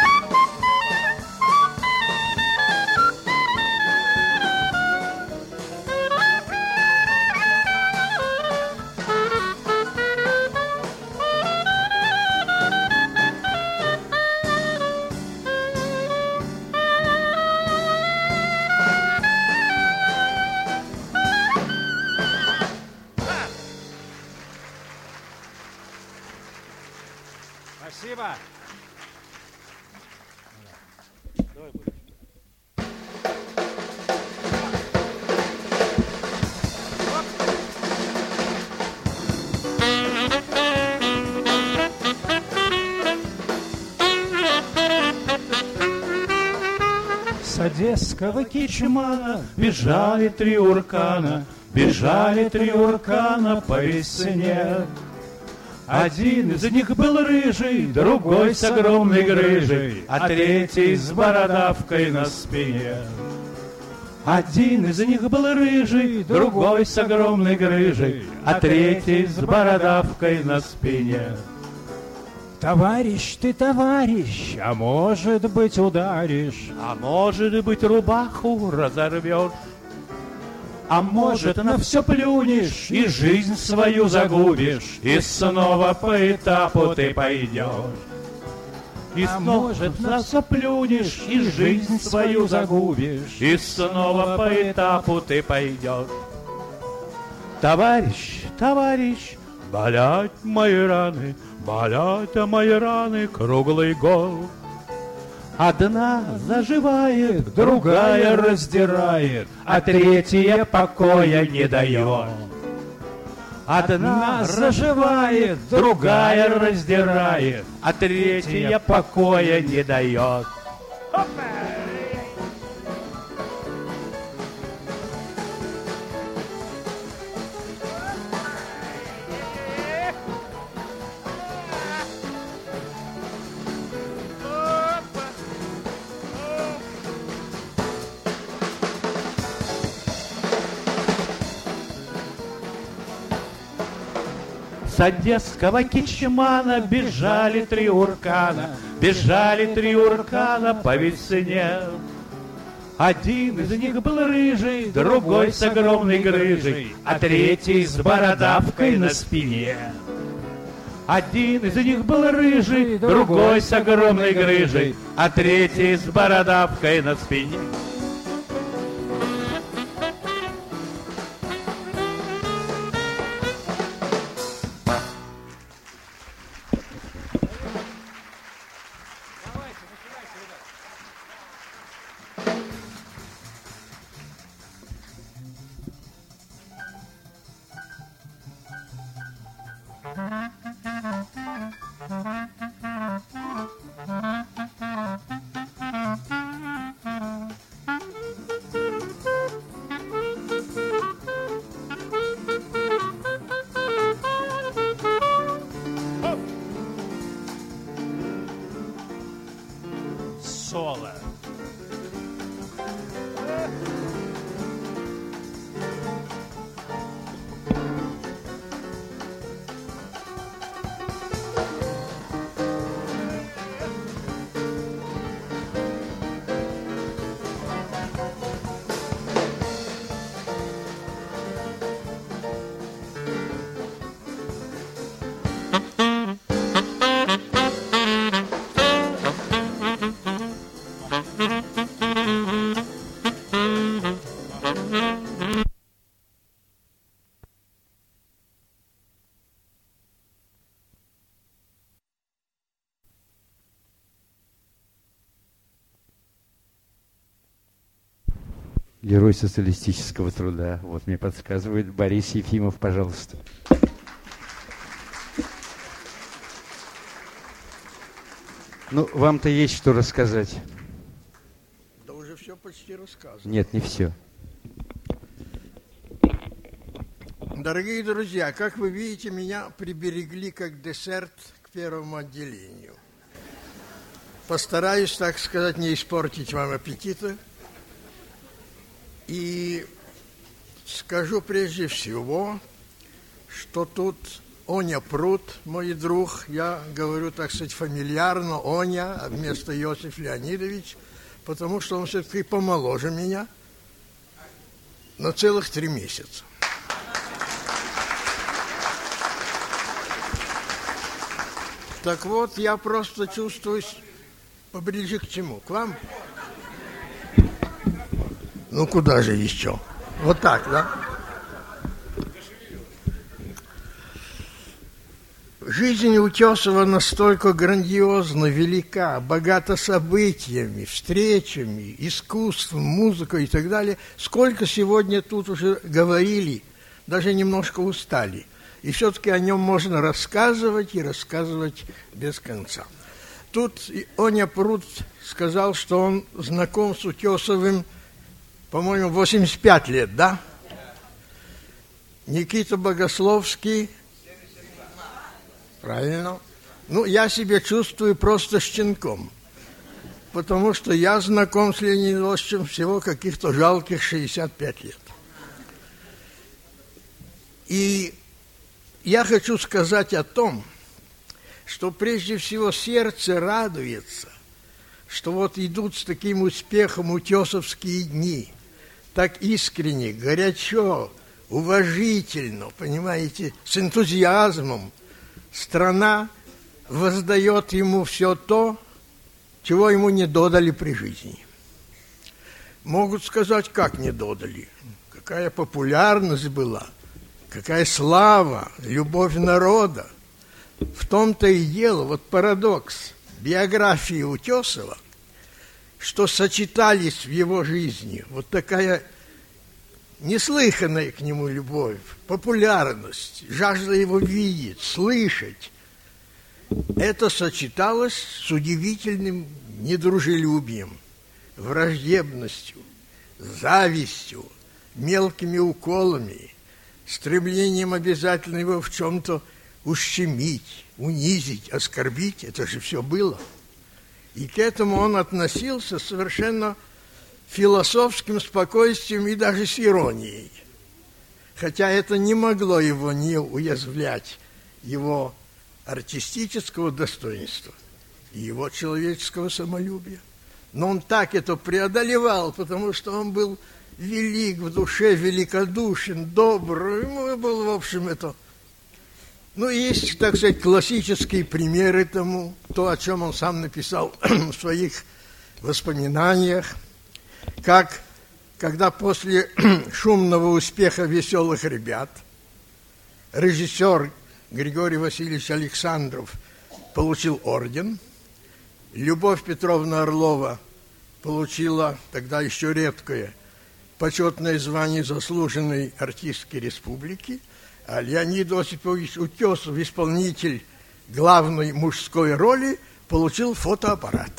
Спасибо. С одесского Кичмана бежали три уркана, бежали три уркана по весне. Один из них был рыжий, другой с огромной грыжей, а третий с бородавкой на спине. Один из них был рыжий, другой с огромной грыжей, а третий с бородавкой на спине. Товарищ ты, товарищ, а может быть ударишь, а может быть рубаху разорвешь, а может на все плюнешь и жизнь свою загубишь, и снова по этапу ты пойдешь. И а может на все плюнешь и жизнь свою загубишь, и снова по этапу ты пойдешь. Товарищ, товарищ, болят мои раны, болят мои раны круглый год. Одна заживает, другая раздирает, а третья покоя не дает. Одна заживает, другая раздирает, а третья покоя не дает. С одесского Кичмана бежали три уркана, бежали три уркана по весне. Один из них был рыжий, другой с огромной грыжей, а третий с бородавкой на спине. Один из них был рыжий, другой с огромной грыжей, а третий с бородавкой на спине. Соло. Герой социалистического труда. Вот мне подсказывает Борис Ефимов, пожалуйста. Ну, вам-то есть что рассказать. Да уже все почти рассказано. Нет, не все. Дорогие друзья, как вы видите, меня приберегли как десерт к первому отделению. Постараюсь, так сказать, не испортить вам аппетита. И скажу прежде всего, что тут Оня Прут, мой друг, я говорю, так сказать, фамильярно Оня вместо Иосиф Леонидович, потому что он все-таки помоложе меня на целых три месяца. Так вот, я просто чувствуюсь поближе к чему? К вам? Ну, куда же еще? Вот так, да? Жизнь Утесова настолько грандиозна, велика, богата событиями, встречами, искусством, музыкой и так далее. Сколько сегодня тут уже говорили, даже немножко устали. И все-таки о нем можно рассказывать и рассказывать без конца. Тут Оня Прут сказал, что он знаком с Утесовым, по-моему, восемьдесят пять лет, да? Никита Богословский. Правильно. Ну, я себя чувствую просто щенком, потому что я знаком с Леонидом Ильичем всего каких-то жалких шестьдесят пять лет. И я хочу сказать о том, что прежде всего сердце радуется, что вот идут с таким успехом утесовские дни, так искренне, горячо, уважительно, понимаете, с энтузиазмом. Страна воздает ему все то, чего ему не додали при жизни. Могут сказать, как не додали, какая популярность была, какая слава, любовь народа. В том-то и дело, вот парадокс биографии Утесова, что сочетались в его жизни вот такая неслыханная к нему любовь, популярность, жажда его видеть, слышать. Это сочеталось с удивительным недружелюбием, враждебностью, завистью, мелкими уколами, стремлением обязательно его в чем-то ущемить, унизить, оскорбить. Это же все было. И к этому он относился совершенно философским спокойствием и даже с иронией. Хотя это не могло его не уязвлять, его артистического достоинства и его человеческого самолюбия. Но он так это преодолевал, потому что он был велик в душе, великодушен, добр. Ему был, в общем, это... Ну, есть, так сказать, классические примеры тому, то, о чем он сам написал в своих воспоминаниях, как, когда после шумного успеха «Веселых ребят» режиссер Григорий Васильевич Александров получил орден, Любовь Петровна Орлова получила тогда еще редкое почетное звание заслуженной артистки республики, а Леонид Осипович Утесов, исполнитель главной мужской роли, получил фотоаппарат.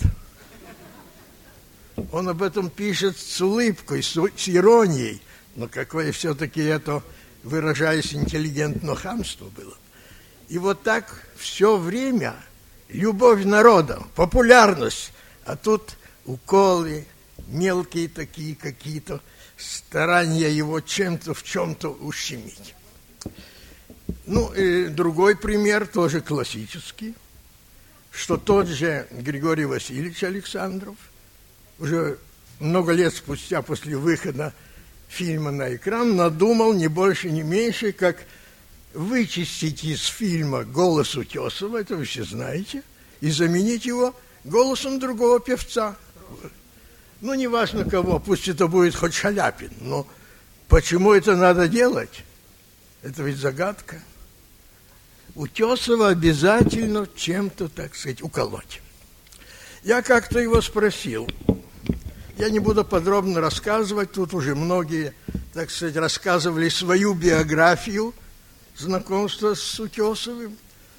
Он об этом пишет с улыбкой, с, с иронией, но какое все-таки это, выражаясь интеллигентно, хамство было. И вот так все время любовь народа, популярность, а тут уколы, мелкие такие какие-то старания его чем-то в чем-то ущемить. Ну, и другой пример, тоже классический, что тот же Григорий Васильевич Александров уже много лет спустя после выхода фильма на экран надумал не больше, не меньше, как вычистить из фильма голос Утесова, это вы все знаете, и заменить его голосом другого певца. Ну, не важно кого, пусть это будет хоть Шаляпин, но почему это надо делать? Это ведь загадка. Утесова обязательно чем-то, так сказать, уколоть. Я как-то его спросил, я не буду подробно рассказывать, тут уже многие, так сказать, рассказывали свою биографию знакомства с Утесовым.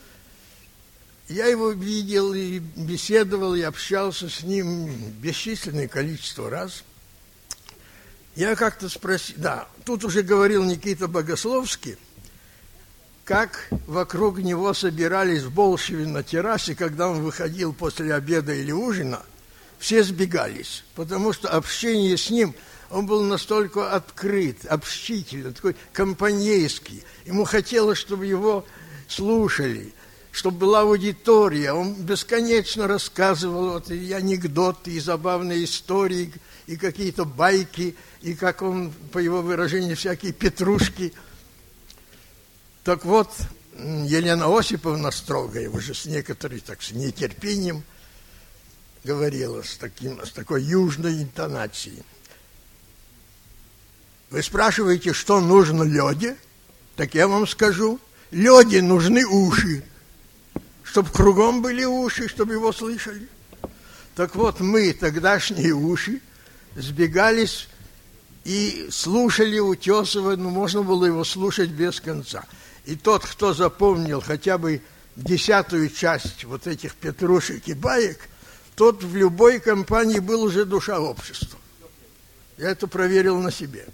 Я его видел и беседовал, и общался с ним бесчисленное количество раз. Я как-то спросил, да, тут уже говорил Никита Богословский, как вокруг него собирались в Болшеве на террасе, когда он выходил после обеда или ужина, все сбегались, потому что общение с ним, он был настолько открыт, общительный, такой компанейский. Ему хотелось, чтобы его слушали, чтобы была аудитория. Он бесконечно рассказывал вот, и анекдоты, и забавные истории, и какие-то байки, и, как он, по его выражению, всякие петрушки. Так вот, Елена Осиповна строгая, уже с некоторой, так, с нетерпением говорила, с, таким, с такой южной интонацией. Вы спрашиваете, что нужно Лёде? Так я вам скажу, Лёде нужны уши, чтобы кругом были уши, чтобы его слышали. Так вот, мы, тогдашние уши, сбегались и слушали Утесова, ну, можно было его слушать без конца. И тот, кто запомнил хотя бы десятую часть вот этих петрушек и баек, тот в любой компании был уже душа общества. Я это проверил на себе.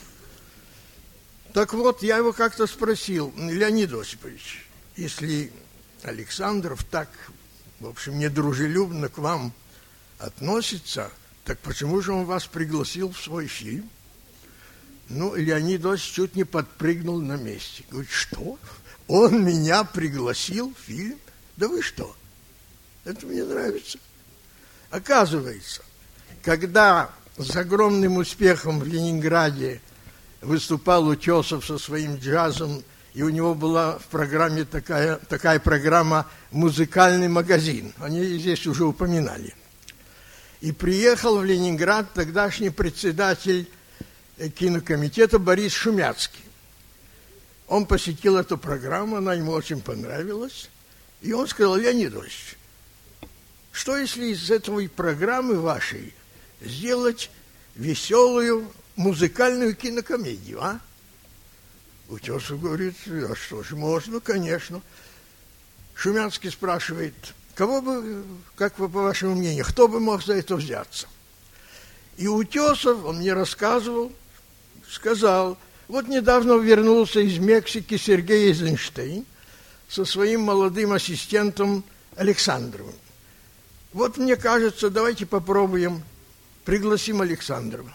Так вот, я его как-то спросил, Леонид Осипович, если Александров так, в общем, недружелюбно к вам относится, так почему же он вас пригласил в свой фильм? Ну, Леонид Осипович чуть не подпрыгнул на месте. Говорит, что? Он меня пригласил в фильм? Да вы что? Это мне нравится. Оказывается, когда с огромным успехом в Ленинграде выступал Утесов со своим джазом, и у него была в программе такая, такая программа «Музыкальный магазин». Они здесь уже упоминали. И приехал в Ленинград тогдашний председатель кинокомитета Борис Шумяцкий. Он посетил эту программу, она ему очень понравилась. И он сказал, Леонид Ильич, что если из этой программы вашей сделать веселую музыкальную кинокомедию, а? Утесов говорит, а что ж, можно, конечно. Шумянский спрашивает, кого бы, как вы, по вашему мнению, кто бы мог за это взяться? И Утесов, он мне рассказывал, сказал, вот недавно вернулся из Мексики Сергей Эйзенштейн со своим молодым ассистентом Александровым. Вот мне кажется, давайте попробуем, пригласим Александрова.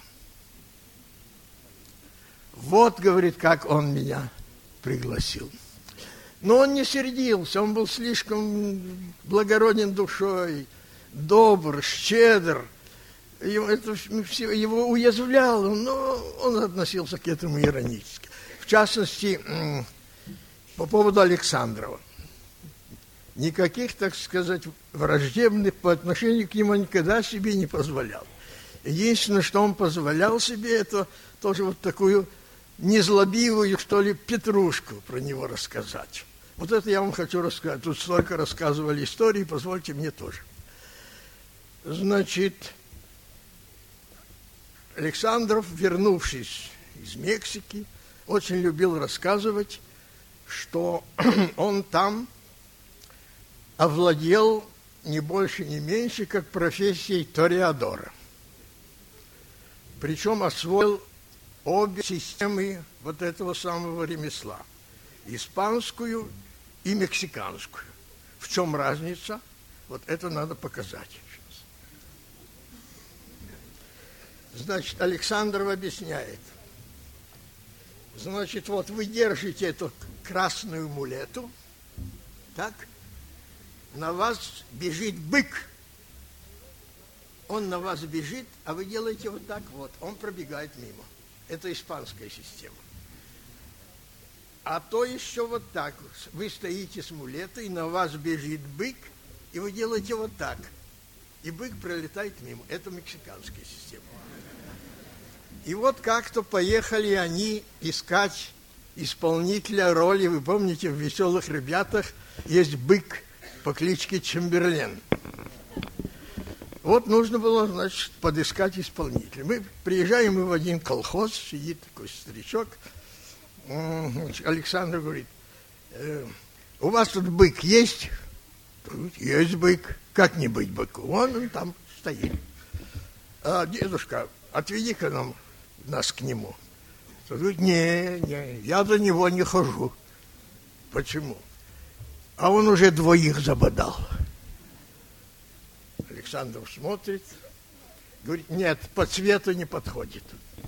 Вот, говорит, как он меня пригласил. Но он не сердился, он был слишком благороден душой, добр, щедр. Его, это, его уязвляло, но он относился к этому иронически. В частности, по поводу Александрова. Никаких, так сказать, враждебных по отношению к нему никогда себе не позволял. Единственное, что он позволял себе, это тоже вот такую незлобивую, что ли, петрушку про него рассказать. Вот это я вам хочу рассказать. Тут столько рассказывали истории, позвольте мне тоже. Значит, Александров, вернувшись из Мексики, очень любил рассказывать, что он там овладел не больше, не меньше, как профессией тореадора. Причем освоил обе системы вот этого самого ремесла. Испанскую и мексиканскую. В чем разница? Вот это надо показать сейчас. Значит, Александров объясняет. Значит, вот вы держите эту красную мулету, так? На вас бежит бык. Он на вас бежит, а вы делаете вот так вот. Он пробегает мимо. Это испанская система. А то еще вот так. Вы стоите с мулетой, на вас бежит бык, и вы делаете вот так. И бык пролетает мимо. Это мексиканская система. И вот как-то поехали они искать исполнителя роли. Вы помните, в «Веселых ребятах» есть бык по кличке Чемберлен. Вот нужно было, значит, подыскать исполнителя. Мы приезжаем мы в один колхоз, сидит такой старичок. Александр говорит, э, у вас тут бык есть? Есть бык. Как не быть быку? Вон он там стоит. А, дедушка, отведи-ка нам, нас к нему. Он говорит, не, не, я за него не хожу. Почему? А он уже двоих забодал. Александр смотрит, говорит, нет, по цвету не подходит.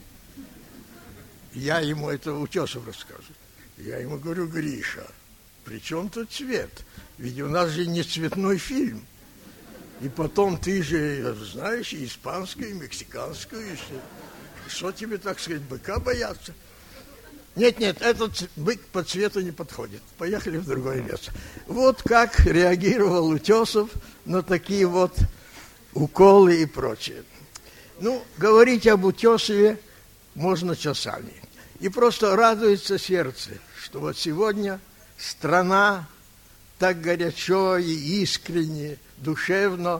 Я ему это Утесов рассказываю. Я ему говорю, Гриша, при чем тут цвет? Ведь у нас же не цветной фильм. И потом ты же знаешь и испанскую, и мексиканскую, и что, что тебе, так сказать, быка бояться? Нет, нет, этот бык по цвету не подходит. Поехали в другое место. Вот как реагировал Утесов на такие вот уколы и прочее. Ну, говорить об Утесове можно часами. И просто радуется сердце, что вот сегодня страна так горячо и искренне, душевно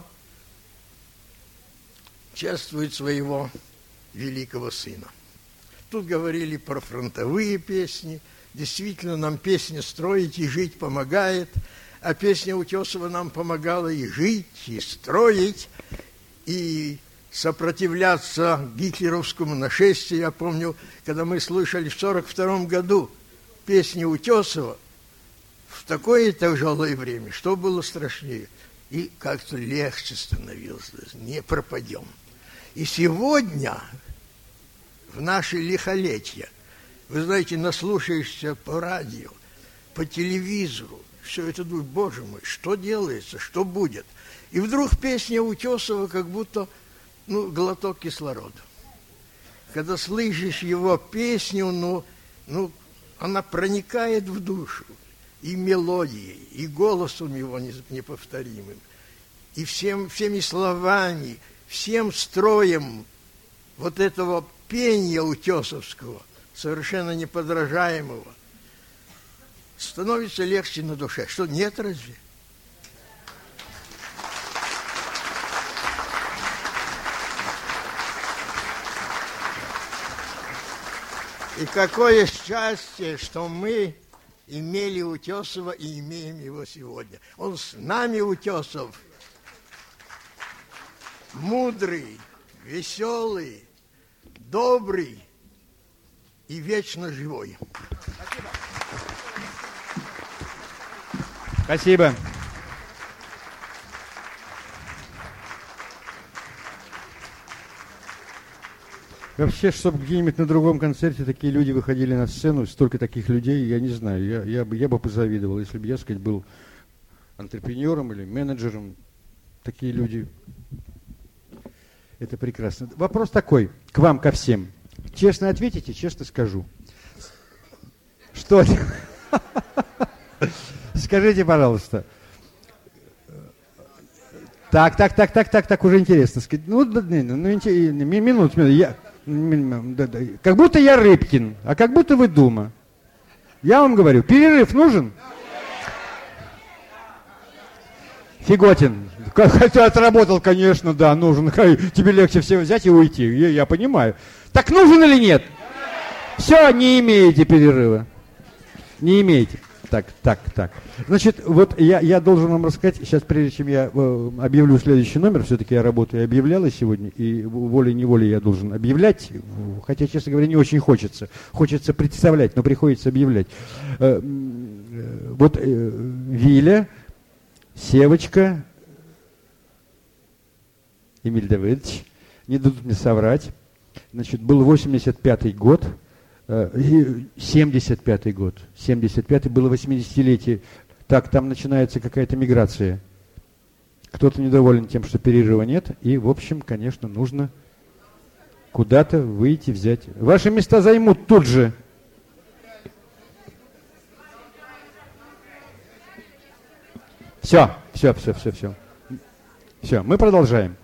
чествует своего великого сына. Тут говорили про фронтовые песни. Действительно, нам песни строить и жить помогает. А песня Утесова нам помогала и жить, и строить, и сопротивляться гитлеровскому нашествию. Я помню, когда мы слышали в сорок втором году песни Утесова, в такое тяжелое время, что было страшнее? И как-то легче становилось, не пропадем. И сегодня, в наше лихолетие, вы знаете, наслушаешься по радио, по телевизору, все это думаю, боже мой, что делается, что будет. И вдруг песня Утесова как будто, ну, глоток кислорода. Когда слышишь его песню, ну, ну, она проникает в душу. И мелодией, и голосом его неповторимым, и всем, всеми словами, всем строем вот этого пения утесовского, совершенно неподражаемого, становится легче на душе. Что, нет разве? И какое счастье, что мы имели Утесова и имеем его сегодня. Он с нами, Утесов, мудрый, веселый, добрый и вечно живой. Спасибо. Вообще, чтобы где-нибудь на другом концерте такие люди выходили на сцену, столько таких людей, я не знаю, я, я, бы, я бы позавидовал, если бы я, сказать, был антрепренером или менеджером. Такие люди, это прекрасно. Вопрос такой, к вам, ко всем. Честно ответите, честно скажу. Что? Скажите, пожалуйста. Так, так, так, так, так, так, уже интересно. Ну, ну, минуту, минуту, я... Как будто я Рыбкин, а как будто вы Дума. Я вам говорю, перерыв нужен? Фиготин. Хотя отработал, конечно, да, нужен. Тебе легче всего взять и уйти, я, я понимаю. Так нужен или нет? Все, не имеете перерыва. Не имеете. Так, так, так. Значит, вот я, я должен вам рассказать, сейчас, прежде чем я э, объявлю следующий номер, все-таки я работаю и объявляла сегодня, и волей-неволей я должен объявлять, хотя, честно говоря, не очень хочется. Хочется представлять, но приходится объявлять. Э, э, вот э, Виля, Севочка, Эмиль Давыдович, не дадут мне соврать. Значит, был восемьдесят пятый год, семьдесят пятый год. семьдесят пятый было восьмидесятилетие. Так, там начинается какая-то миграция. Кто-то недоволен тем, что перерыва нет. И, в общем, конечно, нужно куда-то выйти, взять. Ваши места займут тут же. Все, все, все, все, все. Все, мы продолжаем.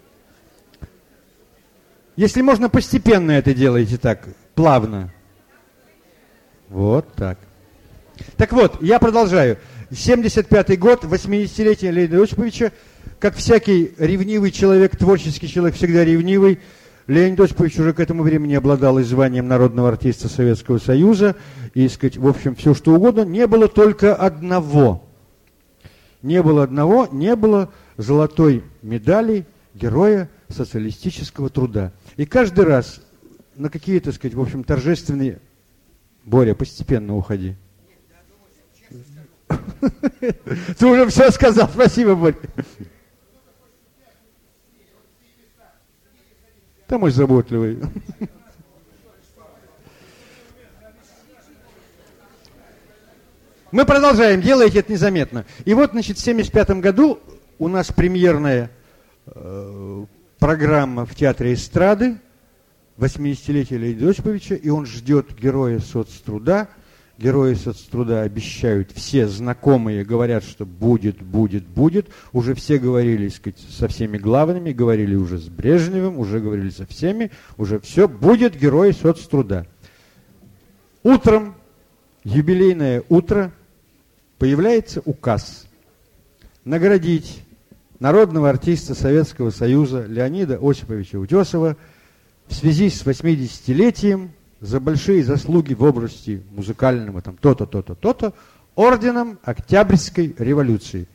Если можно, постепенно это делайте так, плавно. Вот так. Так вот, я продолжаю. семьдесят пятый год, восьмидесятилетие Леонида Осиповича. Как всякий ревнивый человек, творческий человек, всегда ревнивый, Леонид Осипович уже к этому времени обладал и званием народного артиста Советского Союза, и, сказать, в общем, все что угодно. Не было только одного. Не было одного, не было золотой медали Героя социалистического труда. И каждый раз на какие-то, так сказать, в общем, торжественные... Боря, постепенно уходи. Ты уже все сказал. Спасибо, Боря. Ты мой заботливый. Мы продолжаем, делайте это незаметно. И вот, значит, в семьдесят пятом году у нас премьерная э, программа в Театре эстрады, восьмидесятилетие Леонида Осиповича, и он ждет Героя соцтруда. Герои соцтруда обещают, все знакомые говорят, что будет, будет, будет. Уже все говорили, сказать, со всеми главными, говорили уже с Брежневым, уже говорили со всеми, уже все, будет Герой соцтруда. Утром, юбилейное утро, появляется указ наградить народного артиста Советского Союза Леонида Осиповича Утесова в связи с восьмидесятилетием за большие заслуги в области музыкального, там, то-то, то-то, то-то, орденом Октябрьской революции.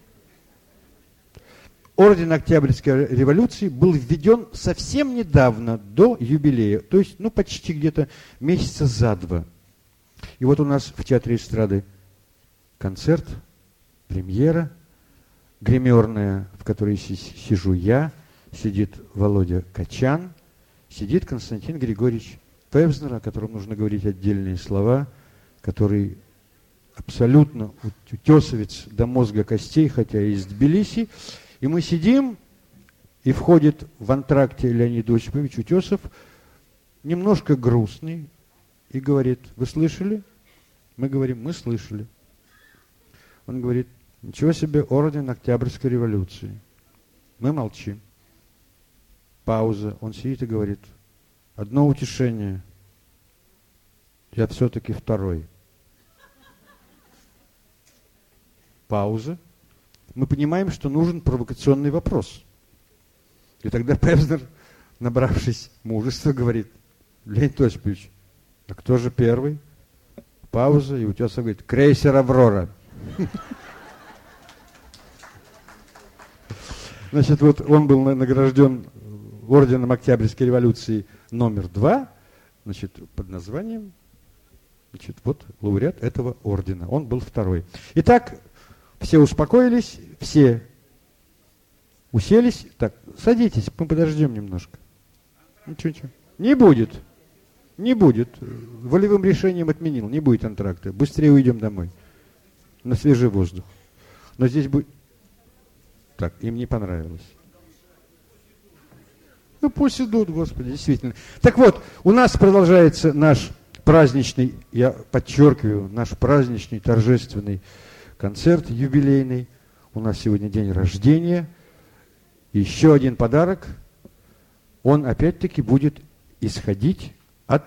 Орден Октябрьской революции был введен совсем недавно, до юбилея, то есть, ну, почти где-то месяца за два. И вот у нас в Театре эстрады концерт, премьера, гримерная, в которой сижу я, сидит Володя Качан, сидит Константин Григорьевич Певзнер, о котором нужно говорить отдельные слова, который абсолютно утесовец до мозга костей, хотя и из Тбилиси. И мы сидим, и входит в антракте Леонид Осипович Утесов, немножко грустный, и говорит: вы слышали? Мы говорим: мы слышали. Он говорит: ничего себе, орден Октябрьской революции. Мы молчим. Пауза. Он сидит и говорит: одно утешение. Я все-таки второй. Пауза. Мы понимаем, что нужен провокационный вопрос. И тогда Певзнер, набравшись мужества, говорит: Леонид Осипович, А кто же первый? Пауза, и Утесов говорит, крейсер «Аврора». Значит, вот он был награжден орденом Октябрьской революции номер два, значит, под названием, значит, вот лауреат этого ордена. Он был второй. Итак, все успокоились, все уселись. Так, садитесь, мы подождем немножко. Ничего, ничего. Не будет. Не будет. Волевым решением отменил. Не будет антракта. Быстрее уйдем домой. На свежий воздух. Но здесь будет... Так, им не понравилось. Ну, пусть идут, Господи, действительно. Так вот, у нас продолжается наш праздничный, я подчеркиваю, наш праздничный, торжественный концерт юбилейный. У нас сегодня день рождения. Еще один подарок. Он опять-таки будет исходить от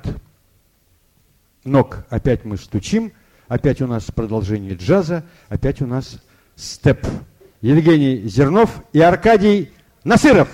ног. Опять мы стучим. Опять у нас продолжение джаза. Опять у нас степ. Евгений Зернов и Аркадий Насыров.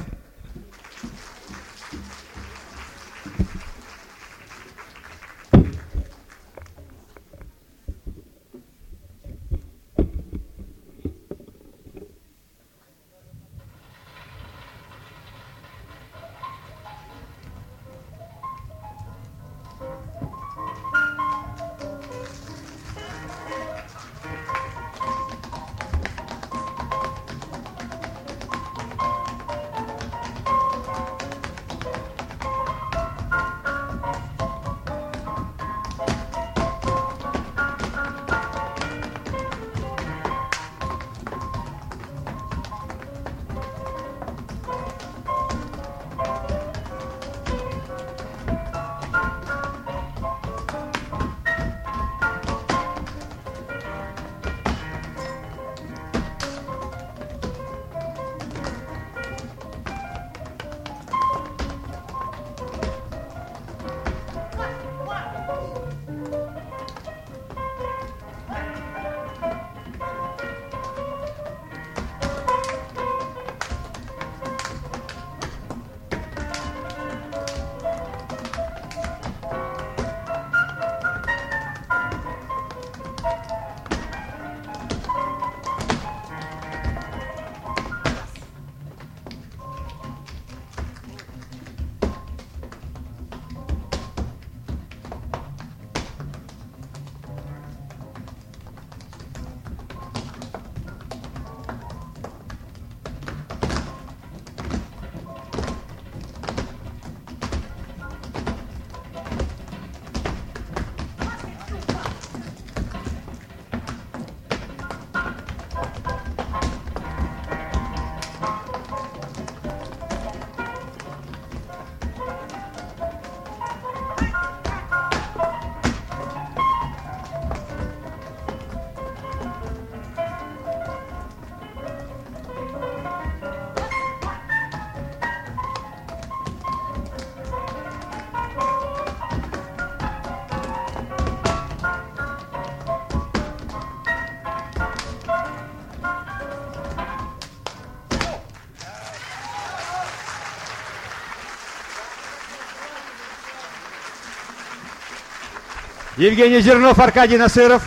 Евгений Зернов, Аркадий Насыров.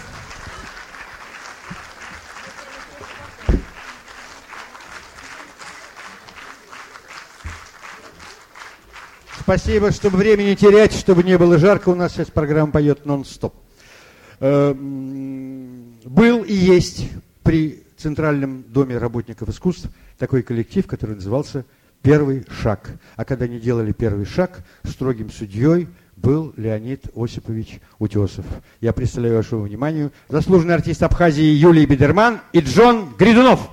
Спасибо, чтобы времени не терять, чтобы не было жарко. У нас сейчас программа поет нон-стоп. Был и есть при Центральном доме работников искусств такой коллектив, который назывался «Первый шаг». А когда они делали первый шаг, строгим судьей был Леонид Осипович Утесов. Я представляю вашему вниманию заслуженный артист Абхазии Юлий Бидерман и Джон Гридунов.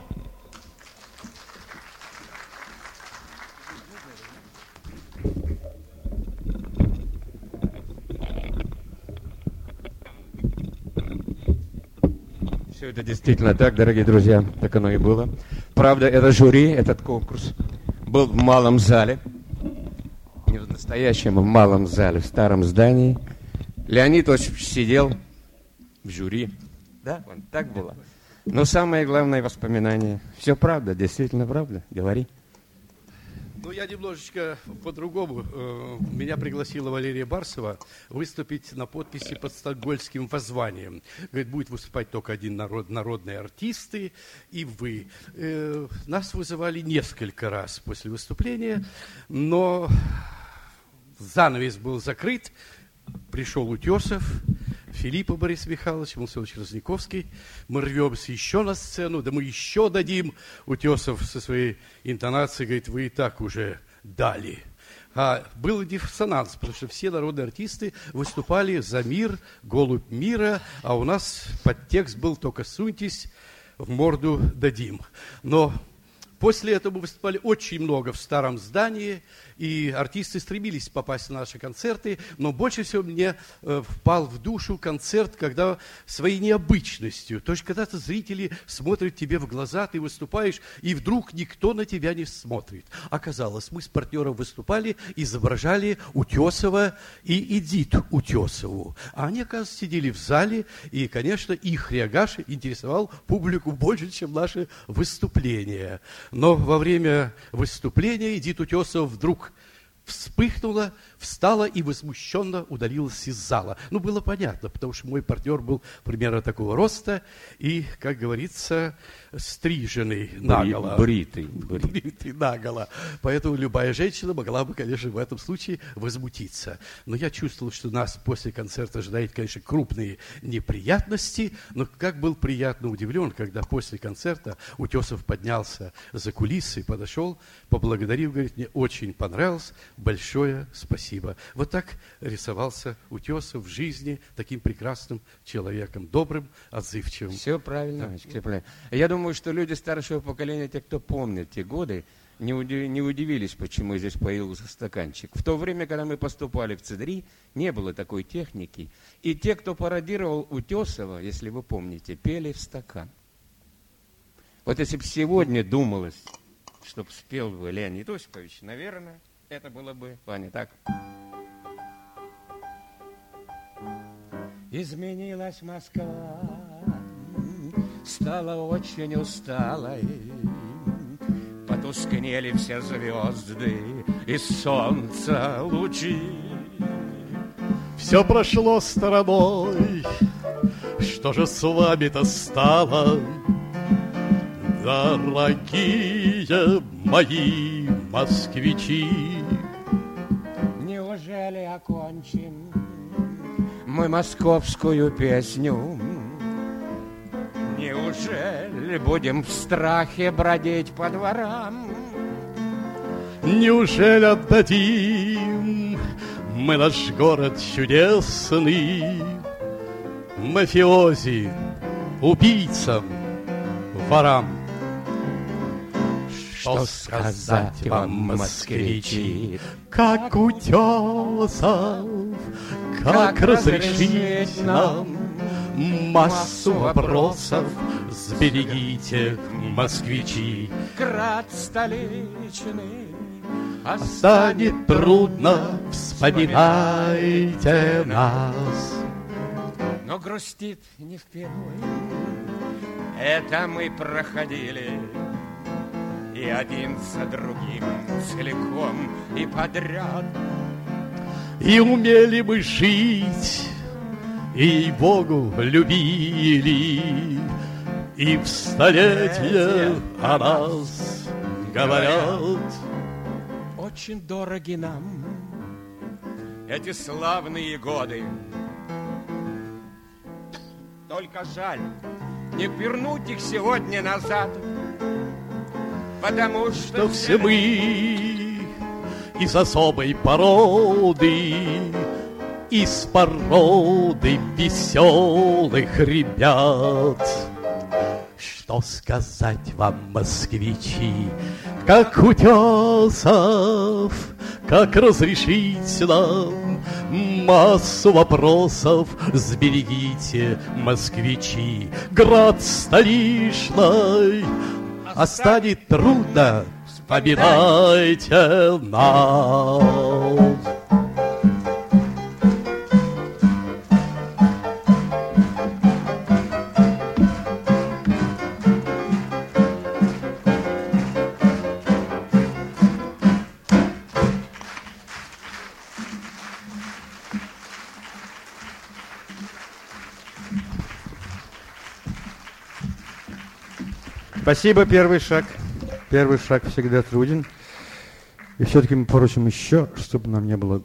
Все это действительно так, дорогие друзья, так оно и было. Правда, это жюри, этот конкурс был в малом зале. Не в настоящем, а в малом зале, в старом здании. Леонид Осипович сидел в жюри. Да, он так было. Но самое главное воспоминание. Все правда, действительно правда. Говори. Ну, я немножечко по-другому. Меня пригласила Валерия Барсова выступить на подписи под стокгольмским воззванием. Говорит, будет выступать только один народ, народные артисты и вы. Нас вызывали несколько раз после выступления, но занавес был закрыт. Пришел Утесов, Филиппа Борис Михайлович, Мусович Разниковский. Мы рвемся еще на сцену, да мы еще дадим. Утесов со своей интонацией говорит, вы и так уже дали. А был диссонанс, потому что все народные артисты выступали за мир, голубь мира, а у нас подтекст был только суньтесь, в морду дадим. Но после этого мы выступали очень много в старом здании, и артисты стремились попасть на наши концерты, но больше всего мне э, впал в душу концерт, когда своей необычностью, то есть когда-то зрители смотрят тебе в глаза, ты выступаешь, и вдруг никто на тебя не смотрит. Оказалось, мы с партнером выступали, изображали Утесова и Эдит Утесову. А они, оказывается, сидели в зале, и, конечно, их реагаж интересовал публику больше, чем наши выступления. Но во время выступления Эдит Утесова вдруг вспыхнула, встала и возмущенно удалилась из зала. Ну, было понятно, потому что мой партнер был примерно такого роста и, как говорится, стриженный наголо. Бритый. Бритый, бритый наголо. Поэтому любая женщина могла бы, конечно, в этом случае возмутиться. Но я чувствовал, что нас после концерта ожидают, конечно, крупные неприятности, но как был приятно удивлен, когда после концерта Утесов поднялся за кулисы, подошел, поблагодарил, говорит, мне очень понравилось, большое спасибо. Вот так рисовался Утесов в жизни таким прекрасным человеком, добрым, отзывчивым. Все правильно, Да. все правильно. Я думаю, что люди старшего поколения, те, кто помнит те годы, не, удив... не удивились, почему здесь появился стаканчик. В то время, когда мы поступали в ЦДРИ, не было такой техники. И те, кто пародировал Утесова, если вы помните, пели в стакан. Вот если бы сегодня думалось, чтобы спел бы Леонид Осипович, наверное, это было бы, Ваня, так. Изменилась Москва, стала очень усталой, потускнели все звезды и солнца лучи. Все прошло стороной, что же с вами-то стало, дорогие мои москвичи? Неужели окончим мы московскую песню? Неужели будем в страхе бродить по дворам? Неужели отдадим мы наш город чудесный мафиози, убийцам, ворам? Что сказать вам, москвичи, как Утесов, как разрешить нам массу вопросов? Сберегите, москвичи, Град столичный станет трудно, вспоминайте нас. Но грустит не впервой. Это мы проходили и один за другим, целиком и подряд. И умели мы жить, и Богу любили, и в столетие о нас говорят. Очень дороги нам эти славные годы. Только жаль не вернуть их сегодня назад, потому что, что все мы из особой породы, из породы веселых ребят. Что сказать вам, москвичи, как Утесов, как разрешить нам массу вопросов? Сберегите, москвичи, град столичный, а станет трудно, вспоминайте нас. Спасибо, первый шаг. Первый шаг всегда труден. И все-таки мы просим еще, чтобы нам не было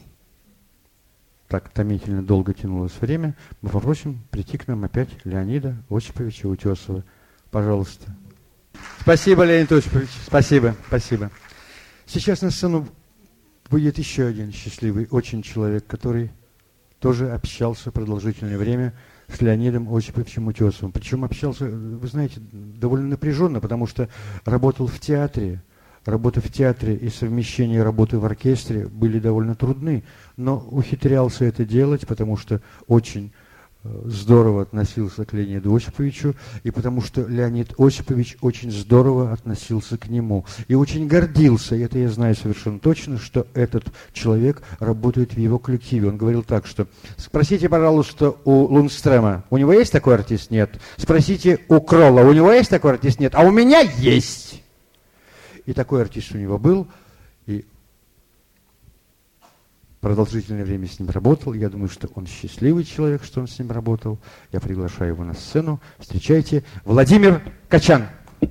так томительно долго тянулось время, мы попросим прийти к нам опять Леонида Осиповича Утесова. Пожалуйста. Спасибо, Леонид Осипович. Спасибо, спасибо. Сейчас на сцену выйдет еще один счастливый очень человек, который тоже общался продолжительное время с Леонидом Осиповичем Утесовым. Причем общался, вы знаете, довольно напряженно, потому что работал в театре. Работа в театре и совмещение работы в оркестре были довольно трудны, но ухитрялся это делать, потому что очень здорово относился к Леониду Осиповичу, и потому что Леонид Осипович очень здорово относился к нему. И очень гордился, и это я знаю совершенно точно, что этот человек работает в его коллективе. Он говорил так, что спросите, пожалуйста, у Лундстрема, у него есть такой артист? Нет. Спросите у Кролла, у него есть такой артист? Нет. А у меня есть. И такой артист у него был, и продолжительное время с ним работал. Я думаю, что он счастливый человек, что он с ним работал. Я приглашаю его на сцену. Встречайте, Владимир Качан.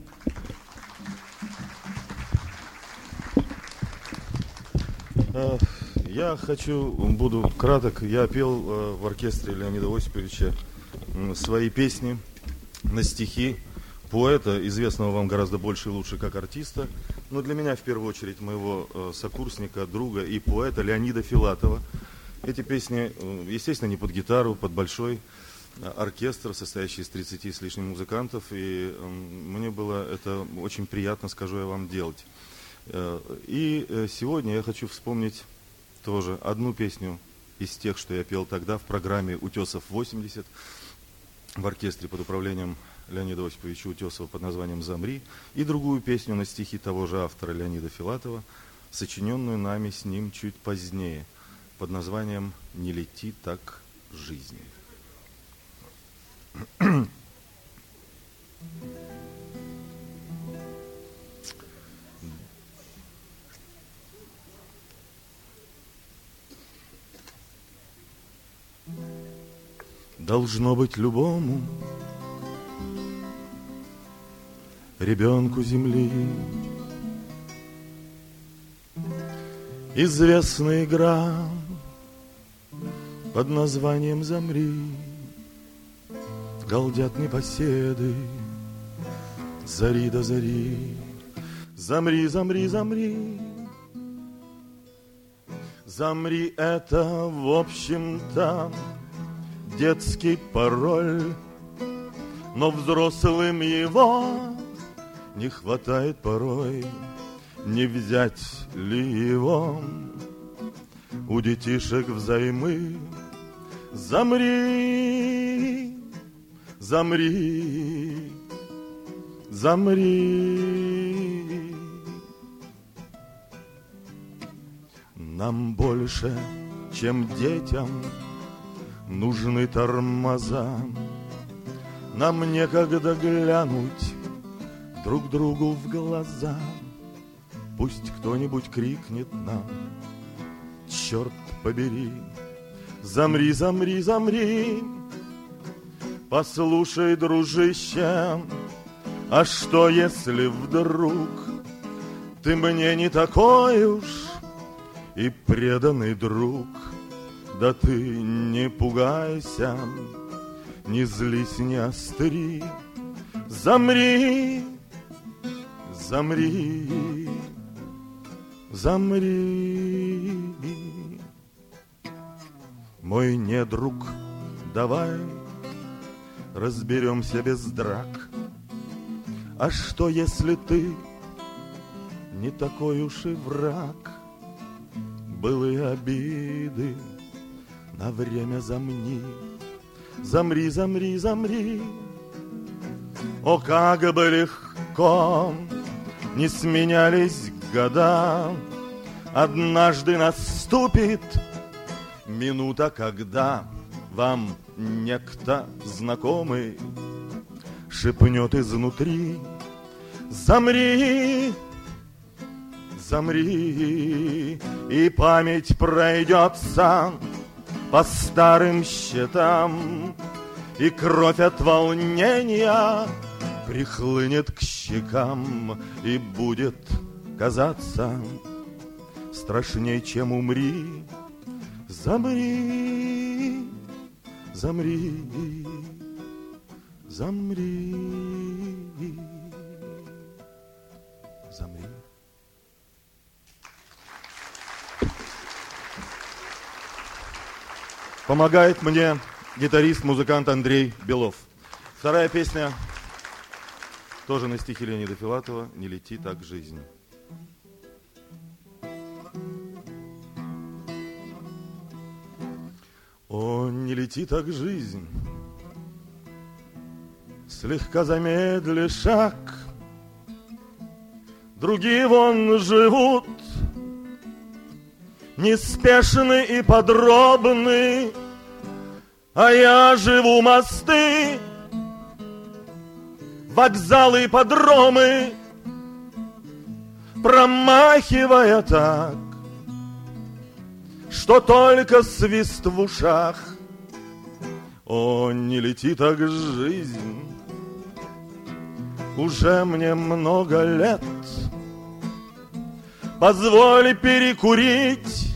Я хочу, буду краток. Я пел в оркестре Леонида Осиповича свои песни на стихи поэта, известного вам гораздо больше и лучше как артиста, но для меня в первую очередь моего э, сокурсника, друга и поэта Леонида Филатова. Эти песни, э, естественно, не под гитару, под большой э, оркестр, состоящий из тридцати с лишним музыкантов, и э, мне было это очень приятно, скажу я вам, делать. Э, и э, сегодня я хочу вспомнить тоже одну песню из тех, что я пел тогда в программе «Утесов восемьдесят» в оркестре под управлением Леонида Осиповича Утесова под названием «Замри», и другую песню на стихи того же автора Леонида Филатова, сочиненную нами с ним чуть позднее, под названием «Не лети так жизнь». Должно быть любому ребенку земли известна игра под названием «Замри». Галдят непоседы зари до зари. Замри, замри, замри. Замри — это, в общем-то, детский пароль, но взрослым его не хватает порой. Не взять ли его у детишек взаймы? Замри, замри, замри. Нам больше, чем детям, нужны тормоза. Нам некогда глянуть друг другу в глаза. Пусть кто-нибудь крикнет нам: черт побери, замри, замри, замри. Послушай, дружище, а что если вдруг ты мне не такой уж и преданный друг? Да ты не пугайся, не злись, не остри. Замри, замри, замри. Мой недруг, давай разберемся без драк. А что, если ты не такой уж и враг? Былые обиды на время замни. Замри, замри, замри. О, как бы легко не сменялись года, однажды наступит минута, когда вам некто знакомый шепнет изнутри: замри, замри. И память пройдется по старым счетам, и кровь от волнения прихлынет к щекам и будет казаться страшней, чем умри. Замри, замри, замри, замри. Помогает мне гитарист-музыкант Андрей Белов. Вторая песня тоже на стихи Леонида Филатова «Не лети так жизнь». О, не лети так жизнь, слегка замедли шаг. Другие вон живут, неспешны и подробны, а я живу мосты, вокзалы и подромы, промахивая так, что только свист в ушах. О, не лети так жизнь, уже мне много лет. Позволь перекурить,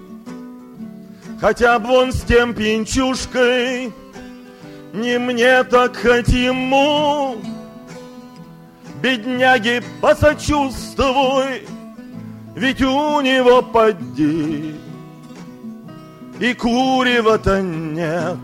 хотя бы вон с тем пьянчушкой. Не мне, так хоть ему, бедняги, посочувствуй, ведь у него поди и курева-то нет.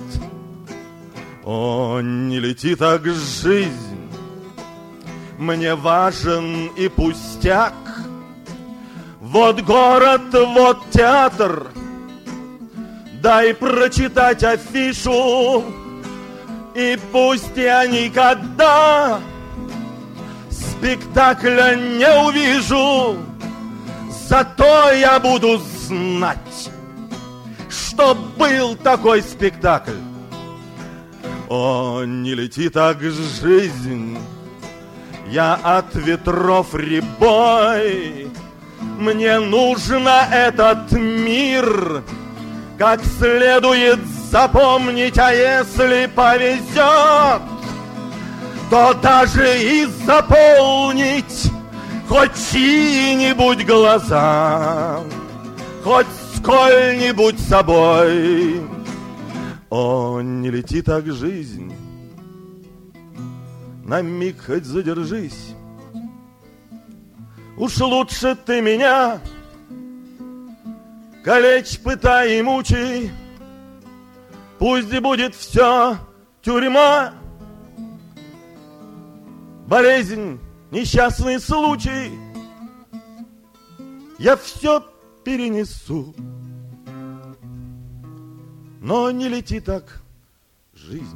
О, не лети так жизнь, мне важен и пустяк. Вот город, вот театр, дай прочитать афишу, и пусть я никогда спектакля не увижу, зато я буду знать, что был такой спектакль. О, не лети так жизнь, я от ветров рябой. Мне нужно этот мир как следует запомнить, а если повезет, то даже и заполнить хоть чьи-нибудь глаза, хоть сколь-нибудь собой. О, не лети так жизнь, на миг хоть задержись. Уж лучше ты меня калечь, пытай и мучай. Пусть будет все тюрьма, болезнь, несчастный случай. Я все перенесу, но не лети так жизнь.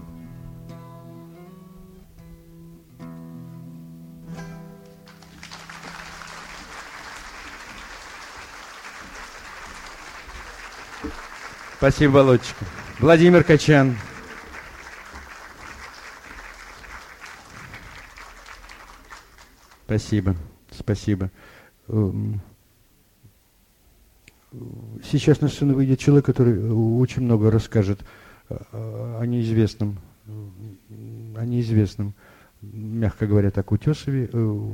Спасибо, Володечка. Владимир Качан. Спасибо, спасибо. Сейчас на сцену выйдет человек, который очень много расскажет о неизвестном, о неизвестном, мягко говоря, так, Утесове.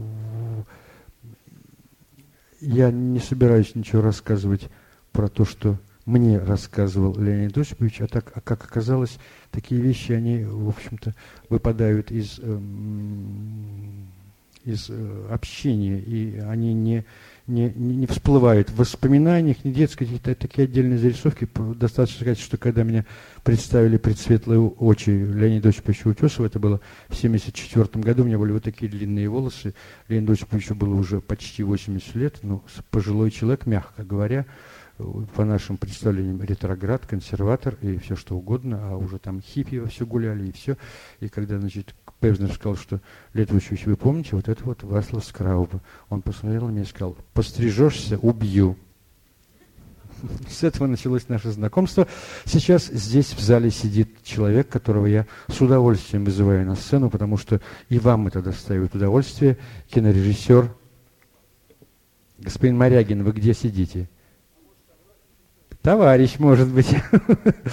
Я не собираюсь ничего рассказывать про то, что мне рассказывал Леонид Осипович, а так, а как оказалось, такие вещи, они, в общем-то, выпадают из, эм, из э, общения, и они не, не, не всплывают в воспоминаниях, не детские, какие-то такие отдельные зарисовки. Достаточно сказать, что когда меня представили пред светлые очи Леонида Осиповича Утесова, это было в семьдесят четвёртом году, у меня были вот такие длинные волосы, Леониду Осиповичу было уже почти восемьдесят лет, ну, пожилой человек, мягко говоря, по нашим представлениям, ретроград, консерватор и все что угодно, а уже там хиппи во все гуляли и все. И когда, значит, Певзнер сказал, что Летович, вы помните, вот это вот Васлав Скрауба. Он посмотрел на меня и сказал: пострижешься, убью. С этого началось наше знакомство. Сейчас здесь в зале сидит человек, которого я с удовольствием вызываю на сцену, потому что и вам это доставит удовольствие. Кинорежиссер господин Морягин, вы где сидите? Товарищ, может быть.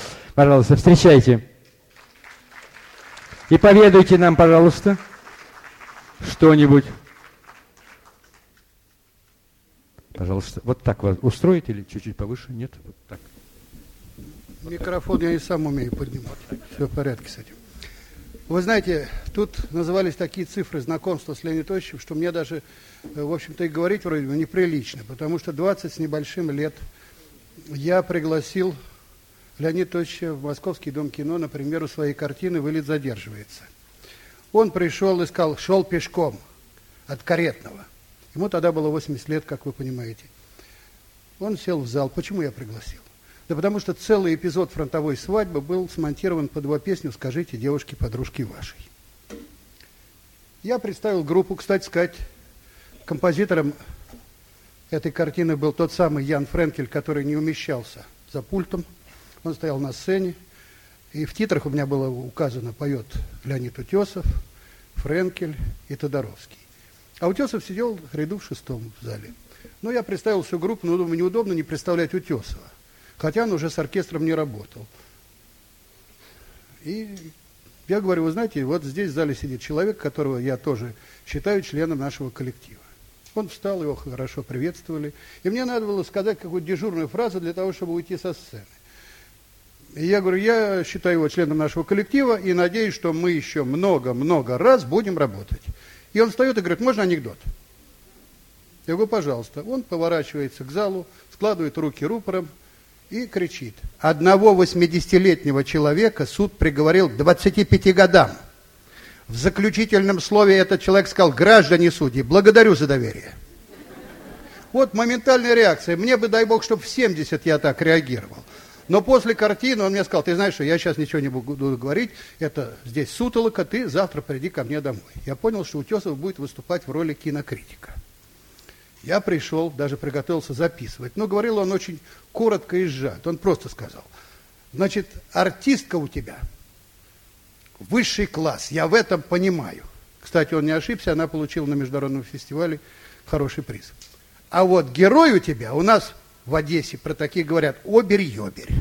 Пожалуйста, встречайте. И поведайте нам, пожалуйста, что-нибудь. Пожалуйста, вот так вас устроите или чуть-чуть повыше? Нет? Вот так. Микрофон я и сам умею поднимать. Все в порядке с этим. Вы знаете, тут назывались такие цифры знакомства с Леонидом Ильичем, что мне даже, в общем-то, и говорить вроде бы неприлично, потому что двадцать с небольшим лет я пригласил Леонида Ильича в Московский дом кино на премьеру своей картины «Вылет задерживается». Он пришел и сказал, шел пешком от Каретного. Ему тогда было восемьдесят лет, как вы понимаете. Он сел в зал. Почему я пригласил? Да потому что целый эпизод фронтовой свадьбы был смонтирован под его песню «Скажите девушке, подружке вашей». Я представил группу, кстати сказать, композитором этой картины был тот самый Ян Френкель, который не умещался за пультом. Он стоял на сцене, и в титрах у меня было указано, поет Леонид Утесов, Френкель и Тодоровский. А Утесов сидел в ряду в шестом в зале. Но я представил всю группу, но думаю, неудобно не представлять Утесова. Хотя он уже с оркестром не работал. И я говорю, вы знаете, вот здесь в зале сидит человек, которого я тоже считаю членом нашего коллектива. Он встал, его хорошо приветствовали. И мне надо было сказать какую-то дежурную фразу для того, чтобы уйти со сцены. И я говорю, я считаю его членом нашего коллектива и надеюсь, что мы еще много-много раз будем работать. И он встает и говорит, можно анекдот? Я говорю, пожалуйста. Он поворачивается к залу, складывает руки рупором и кричит. Одного восьмидесятилетнего человека суд приговорил к двадцати пяти годам. В заключительном слове этот человек сказал, граждане судьи, благодарю за доверие. Вот моментальная реакция. Мне бы, дай бог, чтобы в семьдесят я так реагировал. Но после картины он мне сказал, ты знаешь, что я сейчас ничего не буду говорить, это здесь сутолока, ты завтра приди ко мне домой. Я понял, что Утесов будет выступать в роли кинокритика. Я пришел, даже приготовился записывать, но говорил он очень коротко и сжато. Он просто сказал, значит, артистка у тебя высший класс, я в этом понимаю. Кстати, он не ошибся, она получила на международном фестивале хороший приз. А вот герой у тебя, у нас в Одессе про таких говорят, оберь-ёберь.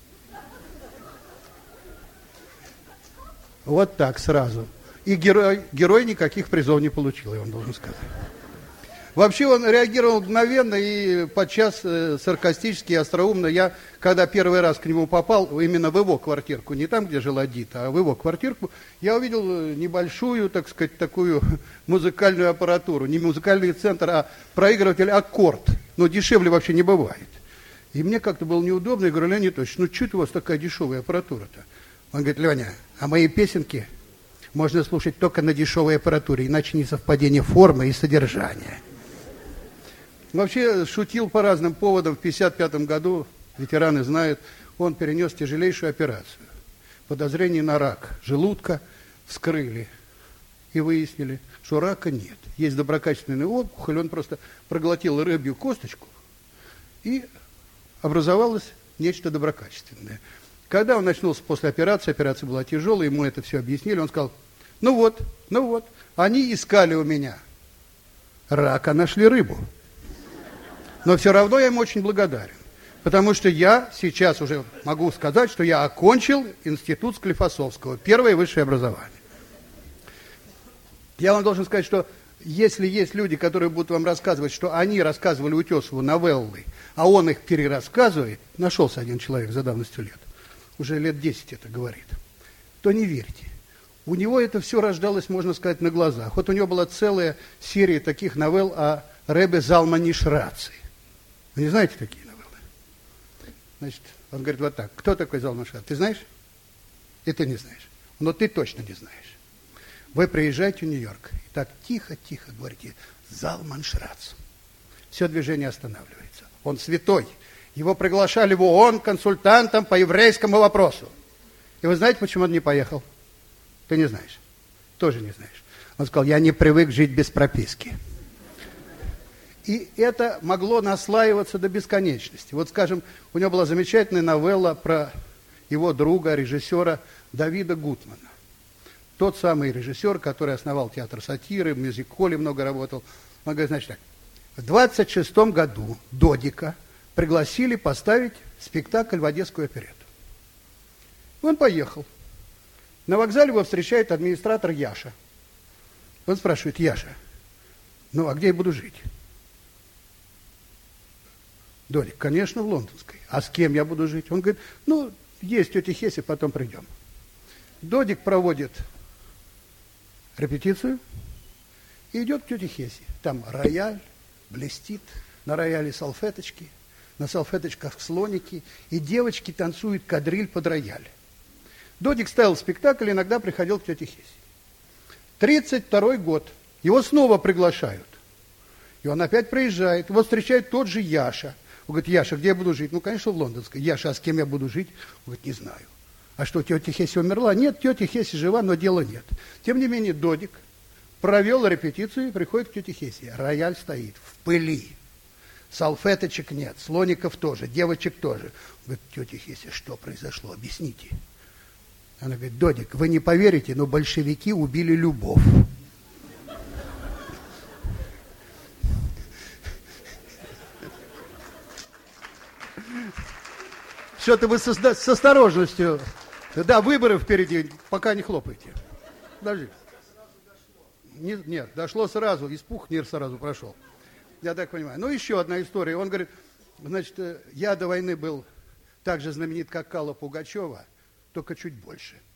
Вот так сразу. И герой, герой никаких призов не получил, я вам должен сказать. Вообще он реагировал мгновенно и подчас э, саркастически и остроумно. Я, когда первый раз к нему попал, именно в его квартирку, не там, где жила Дита, а в его квартирку, я увидел небольшую, так сказать, такую музыкальную аппаратуру. Не музыкальный центр, а проигрыватель аккорд. Но дешевле вообще не бывает. И мне как-то было неудобно. Я говорю, Леонид Ильич, ну что у вас такая дешевая аппаратура-то? Он говорит, Леня, а мои песенки можно слушать только на дешевой аппаратуре, иначе не совпадение формы и содержания. Вообще шутил по разным поводам. В пятьдесят пятом году, ветераны знают, он перенес тяжелейшую операцию. Подозрение на рак желудка вскрыли и выяснили, что рака нет. Есть доброкачественная опухоль, он просто проглотил рыбью косточку и образовалось нечто доброкачественное. Когда он очнулся после операции, операция была тяжелая, ему это все объяснили, он сказал, ну вот, ну вот, они искали у меня рака, нашли рыбу. Но все равно я ему очень благодарен, потому что я сейчас уже могу сказать, что я окончил институт Склифосовского, первое высшее образование. Я вам должен сказать, что если есть люди, которые будут вам рассказывать, что они рассказывали Утесову новеллы, а он их перерассказывает, нашелся один человек за давностью лет, уже лет десять это говорит, то не верьте. У него это все рождалось, можно сказать, на глазах. Вот у него была целая серия таких новелл о Ребе Залмане Шраци. Вы не знаете такие новеллы? Значит, он говорит вот так. Кто такой Залман Шраци? Ты знаешь? И ты не знаешь. Но ты точно не знаешь. Вы приезжаете в Нью-Йорк, и так тихо-тихо говорите Залман Шраци. Все движение останавливается. Он святой. Его приглашали в ООН консультантом по еврейскому вопросу. И вы знаете, почему он не поехал? Ты не знаешь. Тоже не знаешь. Он сказал, я не привык жить без прописки. И это могло наслаиваться до бесконечности. Вот, скажем, у него была замечательная новелла про его друга, режиссера Давида Гутмана. Тот самый режиссер, который основал театр сатиры, в мюзик-холле много работал. Он говорит, значит так, в двадцать шестом году Додика пригласили поставить спектакль в Одесскую оперетту. Он поехал. На вокзале его встречает администратор Яша. Он спрашивает: Яша, ну а где я буду жить? Додик: конечно, в Лондонской. А с кем я буду жить? Он говорит: ну, есть тетя Хеси, потом придем. Додик проводит репетицию и идет к тете Хеси. Там рояль блестит, на рояле салфеточки, на салфеточках слоники, и девочки танцуют кадриль под рояль. Додик ставил спектакль, иногда приходил к тете Хеси. тридцать второй год. Его снова приглашают. И он опять приезжает. Его встречает тот же Яша. Он говорит: Яша, где я буду жить? Ну, конечно, в Лондонской. Яша, а с кем я буду жить? Он говорит: не знаю. А что, тетя Хеси умерла? Нет, тетя Хеси жива, но дела нет. Тем не менее, Додик провел репетицию и приходит к тете Хеси. Рояль стоит в пыли. Салфеточек нет, слоников тоже, девочек тоже. Он говорит: тетя Хеси, что произошло? Объясните. Она говорит: Додик, вы не поверите, но большевики убили любовь. Что-то вы со, с осторожностью. Да, выборы впереди, пока не хлопайте. Подожди. Нет, нет, дошло сразу, испуг мир сразу прошел. Я так понимаю. Ну, еще одна история. Он говорит: значит, я до войны был так же знаменит, как Калла Пугачева, только чуть больше.